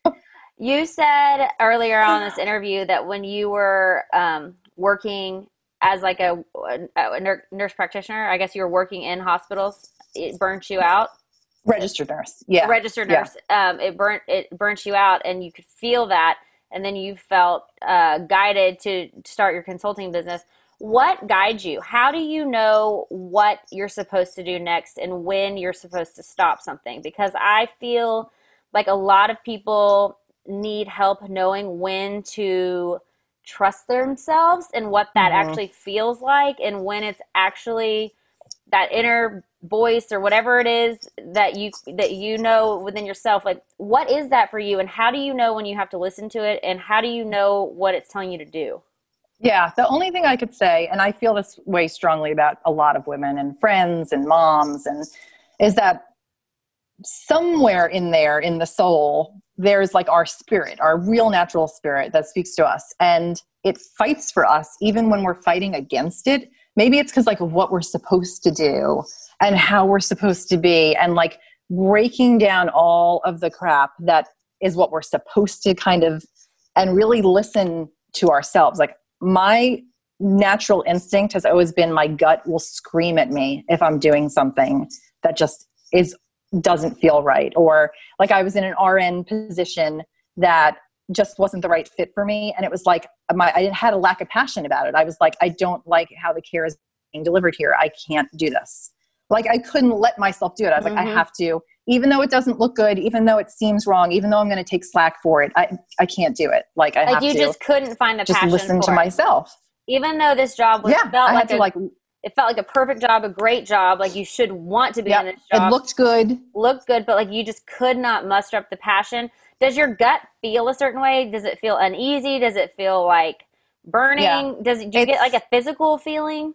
You said earlier on this interview that when you were um, working as like a, a nurse practitioner, I guess you were working in hospitals, it burnt you out. Registered nurse. Yeah. Registered nurse. Yeah. Um, it burnt, it burnt you out and you could feel that. And then you felt uh, guided to start your consulting business. What guides you? How do you know what you're supposed to do next and when you're supposed to stop something? Because I feel like a lot of people need help knowing when to trust themselves and what that mm-hmm. actually feels like, and when it's actually that inner voice or whatever it is that you that you know within yourself. Like, what is that for you, and how do you know when you have to listen to it, and how do you know what it's telling you to do? Yeah, the only thing I could say, and I feel this way strongly about a lot of women and friends and moms, and is that somewhere in there, in the soul, there's like our spirit, our real natural spirit that speaks to us. And it fights for us even when we're fighting against it. Maybe it's because like of what we're supposed to do and how we're supposed to be, and like breaking down all of the crap that is what we're supposed to kind of, and really listen to ourselves. Like, my natural instinct has always been my gut will scream at me if I'm doing something that just is doesn't feel right. Or like I was in an R N position that just wasn't the right fit for me. And it was like, my, I had a lack of passion about it. I was like, I don't like how the care is being delivered here. I can't do this. Like I couldn't let myself do it. I was mm-hmm. like, I have to, even though it doesn't look good, even though it seems wrong, even though I'm going to take slack for it, I, I can't do it. Like I like have you to just couldn't find the just passion listen for to it. myself. Even though this job was yeah, felt I like had to a, like, it felt like a perfect job, a great job. Like you should want to be yep, in this job. It looked good. Looked good, but like you just could not muster up the passion. Does your gut feel a certain way? Does it feel uneasy? Does it feel like burning? Yeah. Does it, do you it's, get like a physical feeling?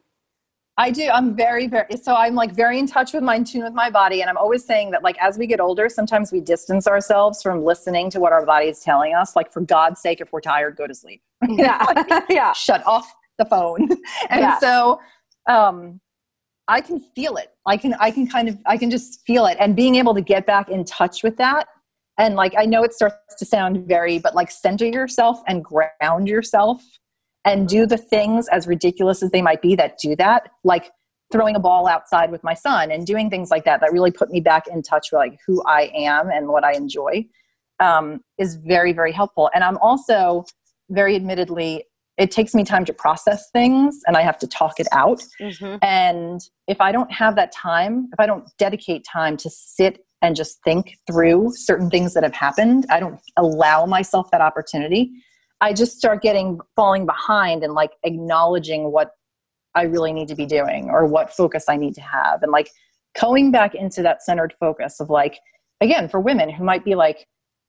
I do. I'm very, very, so I'm like very in touch with my, in tune with my body. And I'm always saying that like, as we get older, sometimes we distance ourselves from listening to what our body is telling us. Like for God's sake, if we're tired, go to sleep. Yeah. like, yeah. Shut off the phone. And yeah. so, um, I can feel it. I can, I can kind of, I can just feel it. And being able to get back in touch with that. And like, I know it starts to sound very, but like center yourself and ground yourself and do the things, as ridiculous as they might be, that do that. Like throwing a ball outside with my son and doing things like that, that really put me back in touch with like who I am and what I enjoy, um, is very, very helpful. And I'm also very admittedly, it takes me time to process things and I have to talk it out. Mm-hmm. And if I don't have that time, if I don't dedicate time to sit and just think through certain things that have happened, I don't allow myself that opportunity. I just start getting falling behind and like acknowledging what I really need to be doing or what focus I need to have. And like going back into that centered focus of like, again, for women who might be like,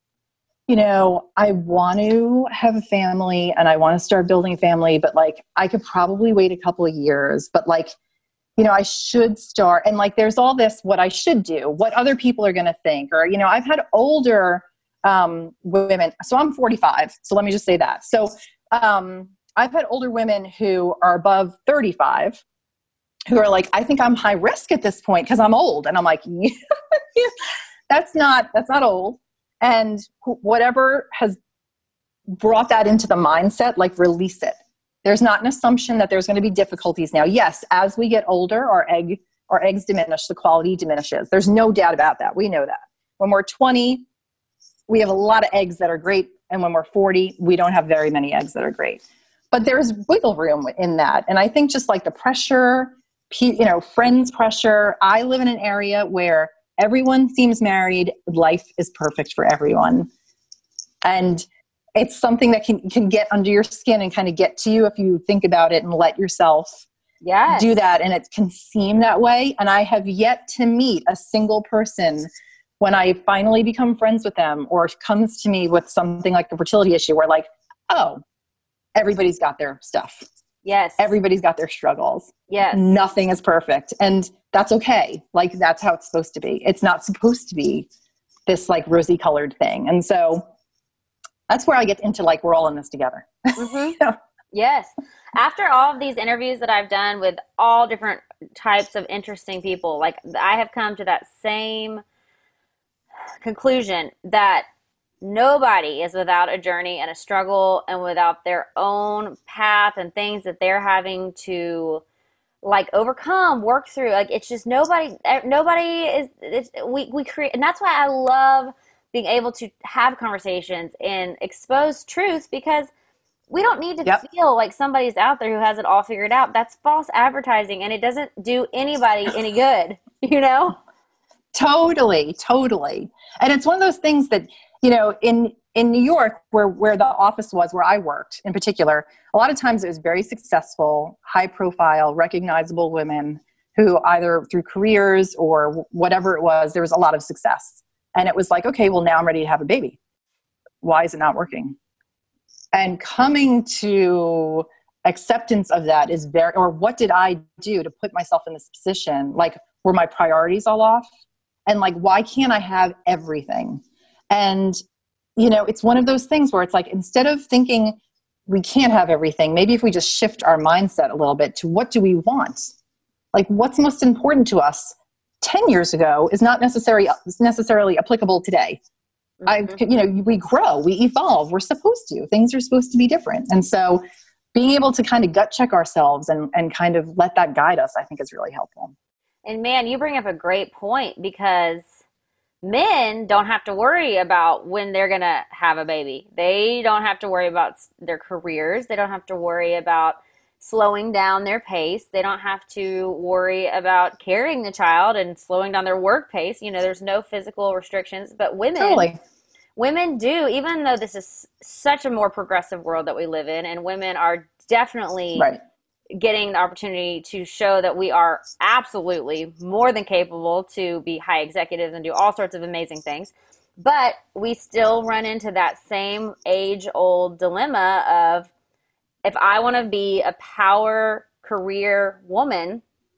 you know, I want to have a family and I want to start building a family, but like, I could probably wait a couple of years, but like, you know, I should start. And like, there's all this, what I should do, what other people are going to think, or, you know, I've had older um, women. So I'm forty-five. So let me just say that. So um, I've had older women who are above thirty-five who are like, I think I'm high risk at this point because I'm old. And I'm like, yeah, that's not, that's not old. And whatever has brought that into the mindset, like release it. There's not an assumption that there's going to be difficulties now. Yes, as we get older, our egg, our eggs diminish, the quality diminishes. There's no doubt about that. We know that. When we're twenty, we have a lot of eggs that are great. And when we're forty, we don't have very many eggs that are great. But there's wiggle room in that. And I think just like the pressure, you know, friends pressure. I live in an area where everyone seems married. Life is perfect for everyone. And it's something that can, can get under your skin and kind of get to you if you think about it and let yourself yes. do that. And it can seem that way. And I have yet to meet a single person when I finally become friends with them or comes to me with something like a fertility issue where like, oh, everybody's got their stuff. Yes. Everybody's got their struggles. Yes. Nothing is perfect. And that's okay. Like that's how it's supposed to be. It's not supposed to be this like rosy colored thing. And so that's where I get into like, we're all in this together. Mm-hmm. Yeah. Yes. After all of these interviews that I've done with all different types of interesting people, like I have come to that same conclusion that nobody is without a journey and a struggle and without their own path and things that they're having to like overcome, work through. Like it's just nobody, nobody is, it's, we, we create, and that's why I love being able to have conversations and expose truth, because we don't need to yep. feel like somebody's out there who has it all figured out. That's false advertising and it doesn't do anybody any good, you know? Totally, totally. And it's one of those things that, you know, in, in New York, where, where the office was, where I worked in particular, a lot of times it was very successful, high profile, recognizable women who either through careers or whatever it was, there was a lot of success. And it was like, okay, well now I'm ready to have a baby. Why is it not working? And coming to acceptance of that is very, or what did I do to put myself in this position? Like, were my priorities all off? And like, why can't I have everything? And, you know, it's one of those things where it's like, instead of thinking we can't have everything, maybe if we just shift our mindset a little bit to what do we want? Like what's most important to us ten years ago is not necessarily, necessarily applicable today. Mm-hmm. I, you know, we grow, we evolve, we're supposed to, things are supposed to be different. And so being able to kind of gut check ourselves and, and kind of let that guide us, I think is really helpful. And man, you bring up a great point, because men don't have to worry about when they're going to have a baby. They don't have to worry about their careers. They don't have to worry about slowing down their pace. They don't have to worry about carrying the child and slowing down their work pace. You know, there's no physical restrictions, but women, Totally. women do, even though this is such a more progressive world that we live in, and women are definitely Right. getting the opportunity to show that we are absolutely more than capable to be high executives and do all sorts of amazing things. But we still run into that same age-old dilemma of, if I want to be a power career woman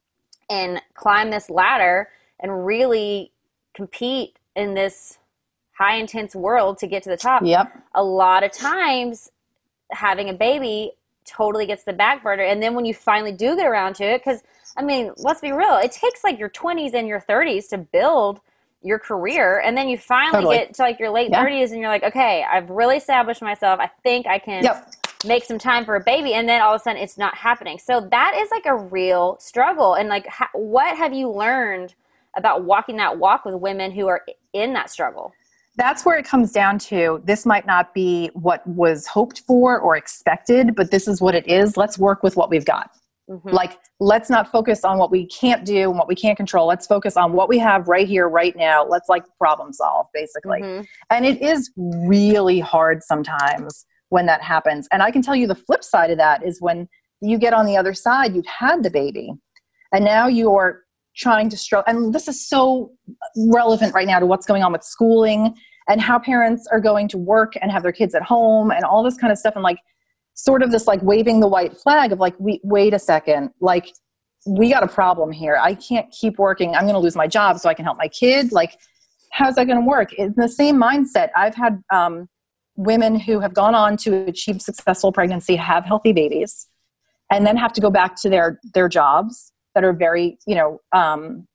and climb this ladder and really compete in this high intense world to get to the top, Yep. a lot of times having a baby totally gets the back burner. And then when you finally do get around to it, because I mean, let's be real, it takes like your twenties and your thirties to build your career, and then you finally Totally. get to like your late Yeah. thirties and you're like, okay, I've really established myself. I think I can Yep. make some time for a baby, and then all of a sudden it's not happening. So that is like a real struggle. And like, ha- what have you learned about walking that walk with women who are in that struggle? That's where it comes down to, this might not be what was hoped for or expected, but this is what it is. Let's work with what we've got. Mm-hmm. Like, let's not focus on what we can't do and what we can't control. Let's focus on what we have right here, right now. Let's like problem solve, basically. Mm-hmm. And it is really hard sometimes when that happens. And I can tell you the flip side of that is when you get on the other side, you've had the baby, and now you're trying to struggle. And this is so relevant right now to what's going on with schooling and how parents are going to work and have their kids at home and all this kind of stuff. And like, sort of this like waving the white flag of like, we, wait a second, like we got a problem here. I can't keep working. I'm going to lose my job so I can help my kid. Like, how's that going to work? In the same mindset, I've had um, women who have gone on to achieve successful pregnancy, have healthy babies, and then have to go back to their, their jobs that are very, you know, um,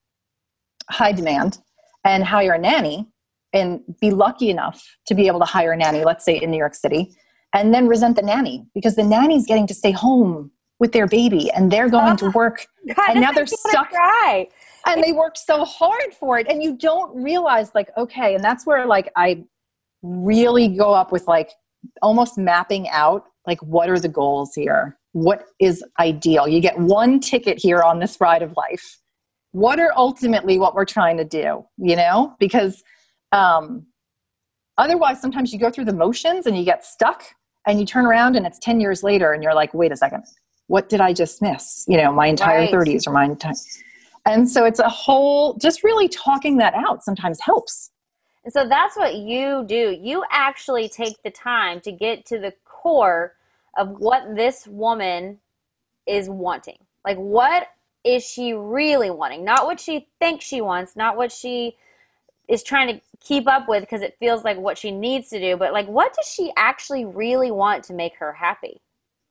high demand, and hire a nanny and be lucky enough to be able to hire a nanny, let's say in New York City, and then resent the nanny because the nanny's getting to stay home with their baby and they're going to work. God, and now they're makes me wanna stuck. cry. And they worked so hard for it. And you don't realize, like, okay. And that's where like I really go up with like almost mapping out, like, what are the goals here? What is ideal? You get one ticket here on this ride of life. What are ultimately what we're trying to do, you know? Because um, otherwise sometimes you go through the motions and you get stuck and you turn around and it's ten years later and you're like, wait a second, what did I just miss? You know, my entire Right. thirties or my entire. And so it's a whole, just really talking that out sometimes helps. And so that's what you do. You actually take the time to get to the core of what this woman is wanting. Like, what is she really wanting? Not what she thinks she wants, not what she is trying to keep up with because it feels like what she needs to do, but like, what does she actually really want to make her happy?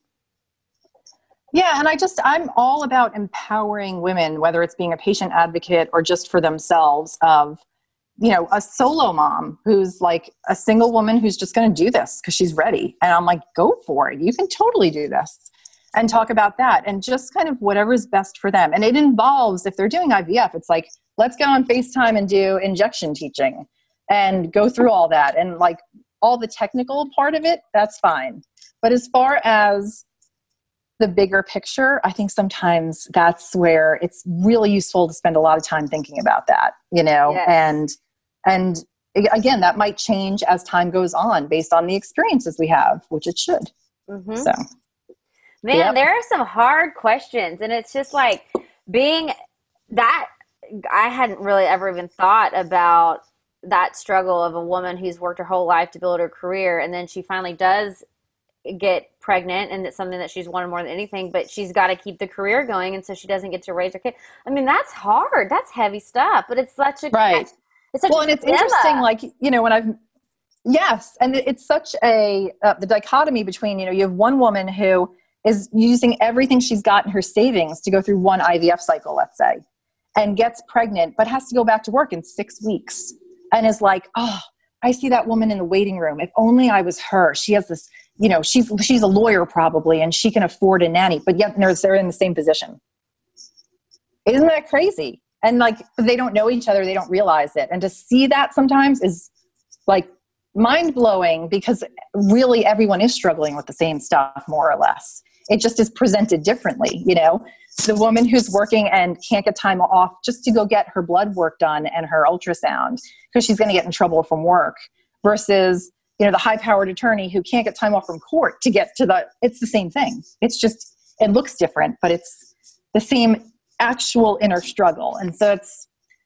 Yeah. And I just, I'm all about empowering women, whether it's being a patient advocate or just for themselves, of, you know, a solo mom who's like a single woman who's just going to do this because she's ready. And I'm like, go for it. You can totally do this, and talk about that and just kind of whatever's best for them. And it involves, if they're doing I V F, it's like, let's get on FaceTime and do injection teaching and go through all that. And like all the technical part of it, that's fine. But as far as the bigger picture, I think sometimes that's where it's really useful to spend a lot of time thinking about that, you know, Yes. and, and again, that might change as time goes on based on the experiences we have, which it should. Mm-hmm. So, Man, Yep. there are some hard questions, and it's just like being that. I hadn't really ever even thought about that struggle of a woman who's worked her whole life to build her career, and then she finally does get pregnant, and it's something that she's wanted more than anything, but she's got to keep the career going, and so she doesn't get to raise her kid. I mean, that's hard. That's heavy stuff, but it's such a right. It's such well, a and it's dilemma. interesting, like, you know, when I've, yes. And it's such a, uh, the dichotomy between, you know, you have one woman who is using everything she's got in her savings to go through one I V F cycle, let's say, and gets pregnant, but has to go back to work in six weeks and is like, oh, I see that woman in the waiting room. If only I was her. She has this, you know, she's, she's a lawyer probably, and she can afford a nanny, but yet they're, they're in the same position. Isn't that crazy? And like, they don't know each other. They don't realize it. And to see that sometimes is like mind blowing, because really everyone is struggling with the same stuff, more or less. It just is presented differently. You know, the woman who's working and can't get time off just to go get her blood work done and her ultrasound because she's going to get in trouble from work, versus, you know, the high powered attorney who can't get time off from court to get to the, it's the same thing. It's just, it looks different, but it's the same actual inner struggle. And so it's,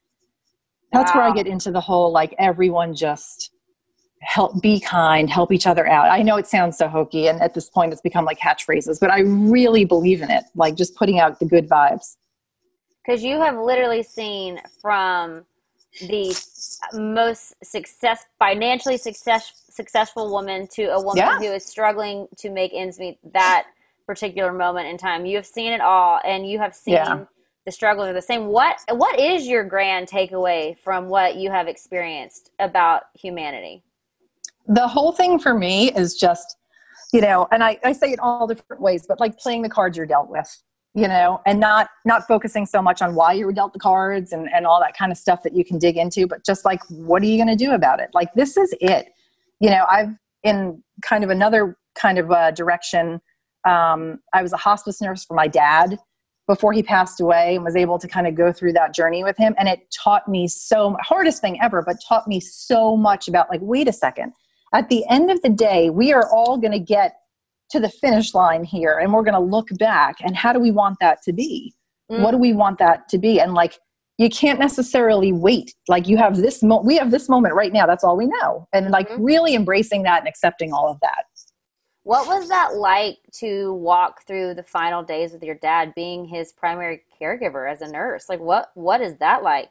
that's wow. where I get into the whole, like, everyone just help, be kind, help each other out. I know it sounds so hokey, and at this point it's become like catchphrases, but I really believe in it. Like, just putting out the good vibes. Because you have literally seen from the most success, financially success, successful woman to a woman yeah. who is struggling to make ends meet that particular moment in time. You have seen it all, and you have seen yeah. the struggles are the same. What What is your grand takeaway from what you have experienced about humanity? The whole thing for me is just, you know, and I, I say it all different ways, but like playing the cards you're dealt with, you know, and not, not focusing so much on why you were dealt the cards and, and all that kind of stuff that you can dig into, but just like, what are you going to do about it? Like, this is it. You know, I've in kind of another kind of uh, direction. Um, I was a hospice nurse for my dad before he passed away, and was able to kind of go through that journey with him. And it taught me so, hardest thing ever, but taught me so much about, like, wait a second. At the end of the day, we are all going to get to the finish line here, and we're going to look back, and how do we want that to be? Mm. What do we want that to be? And like, you can't necessarily wait. Like, you have this, mo- we have this moment right now. That's all we know. And like mm-hmm. really embracing that and accepting all of that. What was that like to walk through the final days with your dad, being his primary caregiver as a nurse? Like, what, what is that like?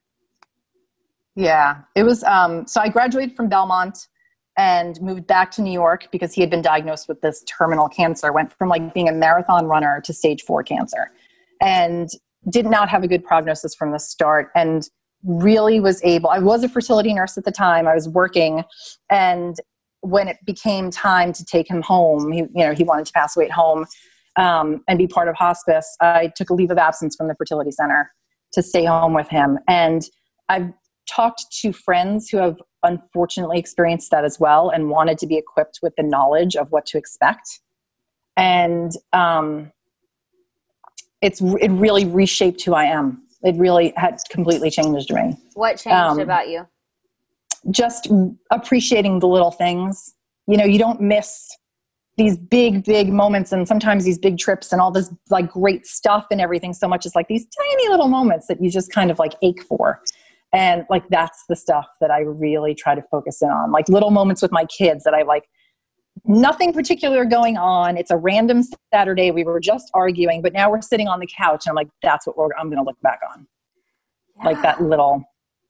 Yeah, it was, um, so I graduated from Belmont and moved back to New York because he had been diagnosed with this terminal cancer, went from like being a marathon runner to stage four cancer, and did not have a good prognosis from the start, and really was able, I was a fertility nurse at the time. I was working, and when it became time to take him home, he, you know, he wanted to pass away at home um, and be part of hospice. I took a leave of absence from the fertility center to stay home with him. And I've talked to friends who have unfortunately experienced that as well, and wanted to be equipped with the knowledge of what to expect. And um, it's it really reshaped who I am. It really had completely changed me. What changed um, about you? Just appreciating the little things. You know, you don't miss these big, big moments, and sometimes these big trips and all this like great stuff and everything so much. It's like these tiny little moments that you just kind of like ache for. And like, that's the stuff that I really try to focus in on. Like little moments with my kids that I like, nothing particular going on. It's a random Saturday. We were just arguing, but now we're sitting on the couch, and I'm like, that's what we're, I'm going to look back on. Yeah. Like that little.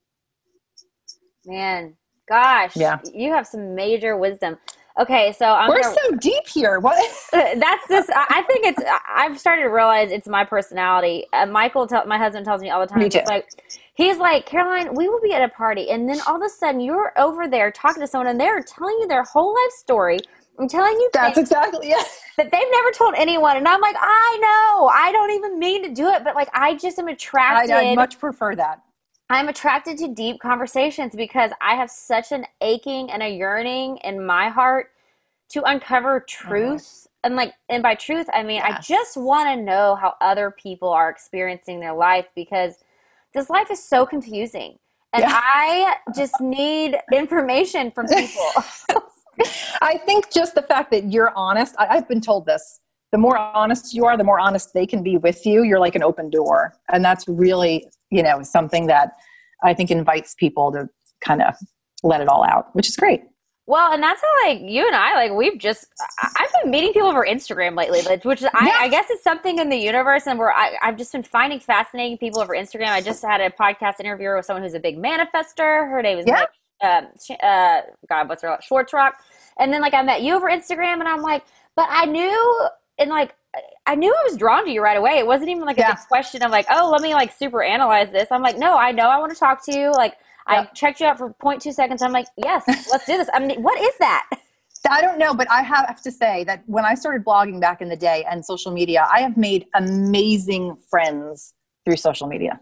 Man, gosh, yeah. You have some major wisdom. Okay, so I'm we're gonna, so deep here. What? That's this. I think it's. I've started to realize it's my personality. Uh, Michael, tell, my husband, tells me all the time. Me too. He's like, he's like, Caroline, we will be at a party, and then all of a sudden you're over there talking to someone, and they're telling you their whole life story. I'm telling you, that's exactly yeah. that they've never told anyone, and I'm like, I know, I don't even mean to do it, but like, I just am attracted. I, I much prefer that. I'm attracted to deep conversations because I have such an aching and a yearning in my heart to uncover truth. Uh-huh. And like, and by truth, I mean, yes. I just want to know how other people are experiencing their life, because this life is so confusing, and yeah. I just need information from people. I think just the fact that you're honest, I, I've been told this, the more honest you are, the more honest they can be with you. You're like an open door. And that's really, you know, something that I think invites people to kind of let it all out, which is great. Well, and that's how, like, you and I, like, we've just, I've been meeting people over Instagram lately, like, which I, yeah. I guess it's something in the universe, and where I, I've just been finding fascinating people over Instagram. I just had a podcast interview with someone who's a big manifester. Her name is, yeah. like, um, uh, God, what's her, Schwartzrock. And then, like, I met you over Instagram, and I'm like, but I knew, and, like, I knew I was drawn to you right away. It wasn't even, like, a yeah. big question of, like, oh, let me, like, super analyze this. I'm like, no, I know I want to talk to you, like, I yep. checked you out for zero point two seconds. I'm like, yes, let's do this. I mean, what is that? I don't know, but I have to say that when I started blogging back in the day and social media, I have made amazing friends through social media.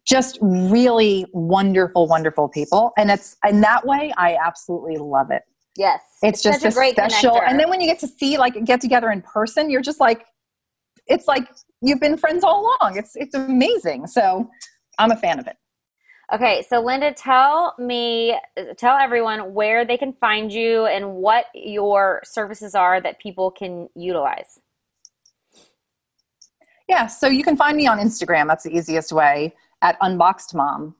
just really wonderful, wonderful people. And it's, and that way I absolutely love it. Yes. It's, it's just a, a great special. Connector. And then when you get to see, like, get together in person, you're just like, it's like you've been friends all along. It's, it's amazing. So I'm a fan of it. Okay. So Linda, tell me, tell everyone where they can find you and what your services are that people can utilize. Yeah. So you can find me on Instagram. That's the easiest way, at Unboxed Mom.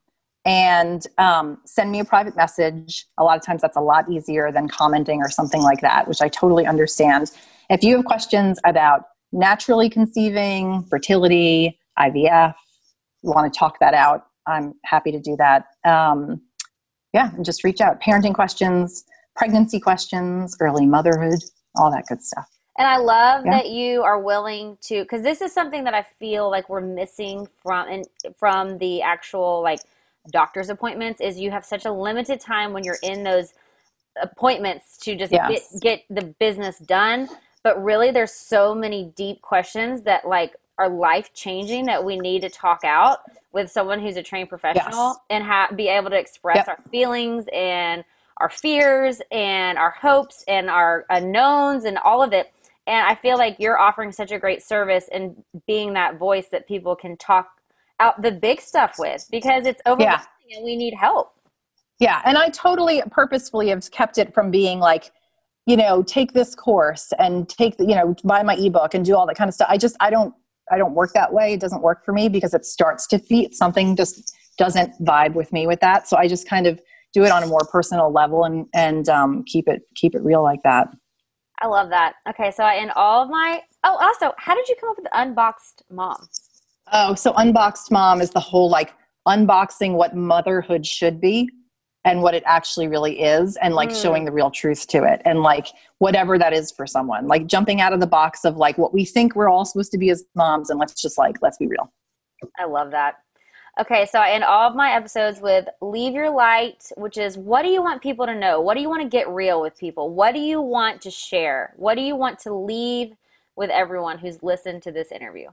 And um, send me a private message. A lot of times that's a lot easier than commenting or something like that, which I totally understand. If you have questions about naturally conceiving, fertility, I V F, you want to talk that out, I'm happy to do that. Um, yeah, and just reach out. Parenting questions, pregnancy questions, early motherhood, all that good stuff. And I love yeah. that you are willing to, because this is something that I feel like we're missing from and from the actual like doctor's appointments, is you have such a limited time when you're in those appointments to just yes. get get the business done. But really, there's so many deep questions that like are life changing that we need to talk out with someone who's a trained professional yes. and ha- be able to express yep. our feelings and our fears and our hopes and our unknowns and all of it. And I feel like you're offering such a great service and being that voice that people can talk out the big stuff with, because it's overwhelming yeah. and we need help. Yeah. And I totally purposefully have kept it from being like, you know, take this course and take the, you know, buy my ebook and do all that kind of stuff. I just, I don't, I don't work that way. It doesn't work for me because it starts to feel something just doesn't vibe with me with that. So I just kind of do it on a more personal level and, and um, keep it, keep it real like that. I love that. Okay. So I, in all of my, oh, also, how did you come up with Unboxed Mom? Oh, so Unboxed Mom is the whole like unboxing what motherhood should be and what it actually really is, and like mm. showing the real truth to it, and like whatever that is for someone, like jumping out of the box of like what we think we're all supposed to be as moms, and let's just like, let's be real. I love that. Okay. So in all of my episodes with Leave Your Light, which is what do you want people to know? What do you want to get real with people? What do you want to share? What do you want to leave with everyone who's listened to this interview?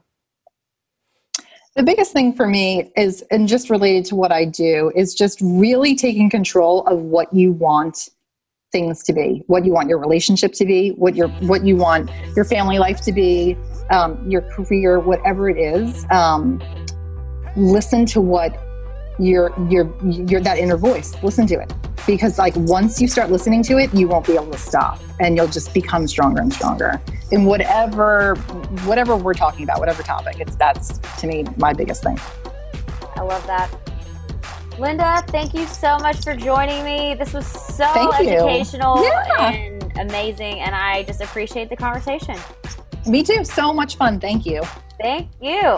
The biggest thing for me is, and just related to what I do, is just really taking control of what you want things to be, what you want your relationship to be, what your what you want your family life to be, um, your career, whatever it is. Um, listen to what your your your that inner voice. Listen to it, because like once you start listening to it, you won't be able to stop, and you'll just become stronger and stronger in whatever whatever we're talking about, whatever topic. It's that's to me my biggest thing. I love that. Linda, thank you so much for joining me. This was so thank educational yeah. and amazing, and I just appreciate the conversation. Me too. So much fun. Thank you. Thank you.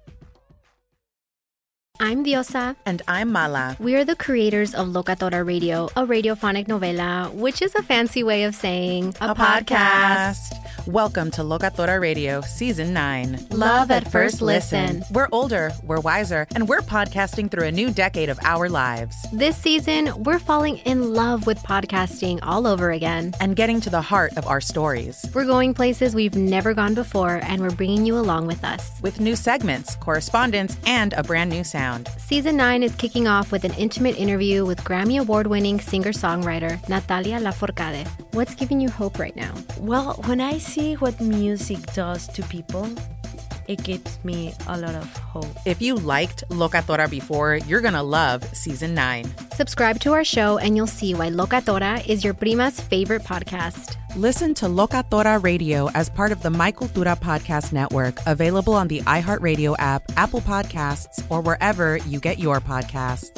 I'm Diosa. And I'm Mala. We are the creators of Locatora Radio, a radiophonic novela, which is a fancy way of saying a, a podcast. podcast. Welcome to Locatora Radio Season nine. Love at first listen. We're older, we're wiser, and we're podcasting through a new decade of our lives. This season, we're falling in love with podcasting all over again. And getting to the heart of our stories. We're going places we've never gone before, and we're bringing you along with us. With new segments, correspondence, and a brand new sound. Season nine is kicking off with an intimate interview with Grammy Award-winning singer-songwriter Natalia Lafourcade. What's giving you hope right now? Well, when I see what music does to people, it gives me a lot of hope. If you liked Locatora before, you're going to love Season nine. Subscribe to our show and you'll see why Locatora is your prima's favorite podcast. Listen to Locatora Radio as part of the My Cultura Podcast Network, available on the iHeartRadio app, Apple Podcasts, or wherever you get your podcasts.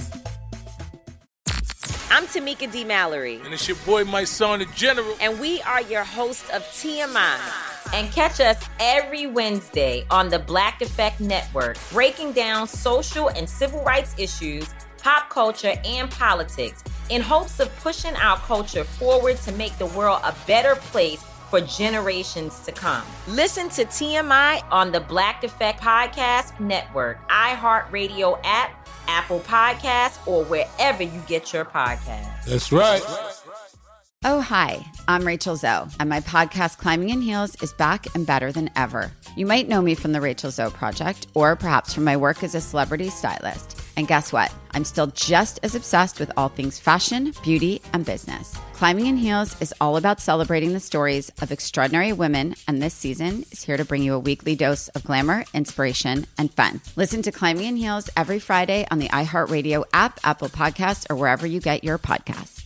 I'm Tamika D. Mallory. And it's your boy, my son, the General. And we are your hosts of T M I. And catch us every Wednesday on the Black Effect Network, breaking down social and civil rights issues, pop culture, and politics, in hopes of pushing our culture forward to make the world a better place for generations to come. Listen to T M I on the Black Effect Podcast Network, iHeartRadio app, Apple Podcasts, or wherever you get your podcasts. That's right. Oh, hi, I'm Rachel Zoe, and my podcast, Climbing in Heels, is back and better than ever. You might know me from the Rachel Zoe Project, or perhaps from my work as a celebrity stylist. And guess what? I'm still just as obsessed with all things fashion, beauty, and business. Climbing in Heels is all about celebrating the stories of extraordinary women, and this season is here to bring you a weekly dose of glamour, inspiration, and fun. Listen to Climbing in Heels every Friday on the iHeartRadio app, Apple Podcasts, or wherever you get your podcasts.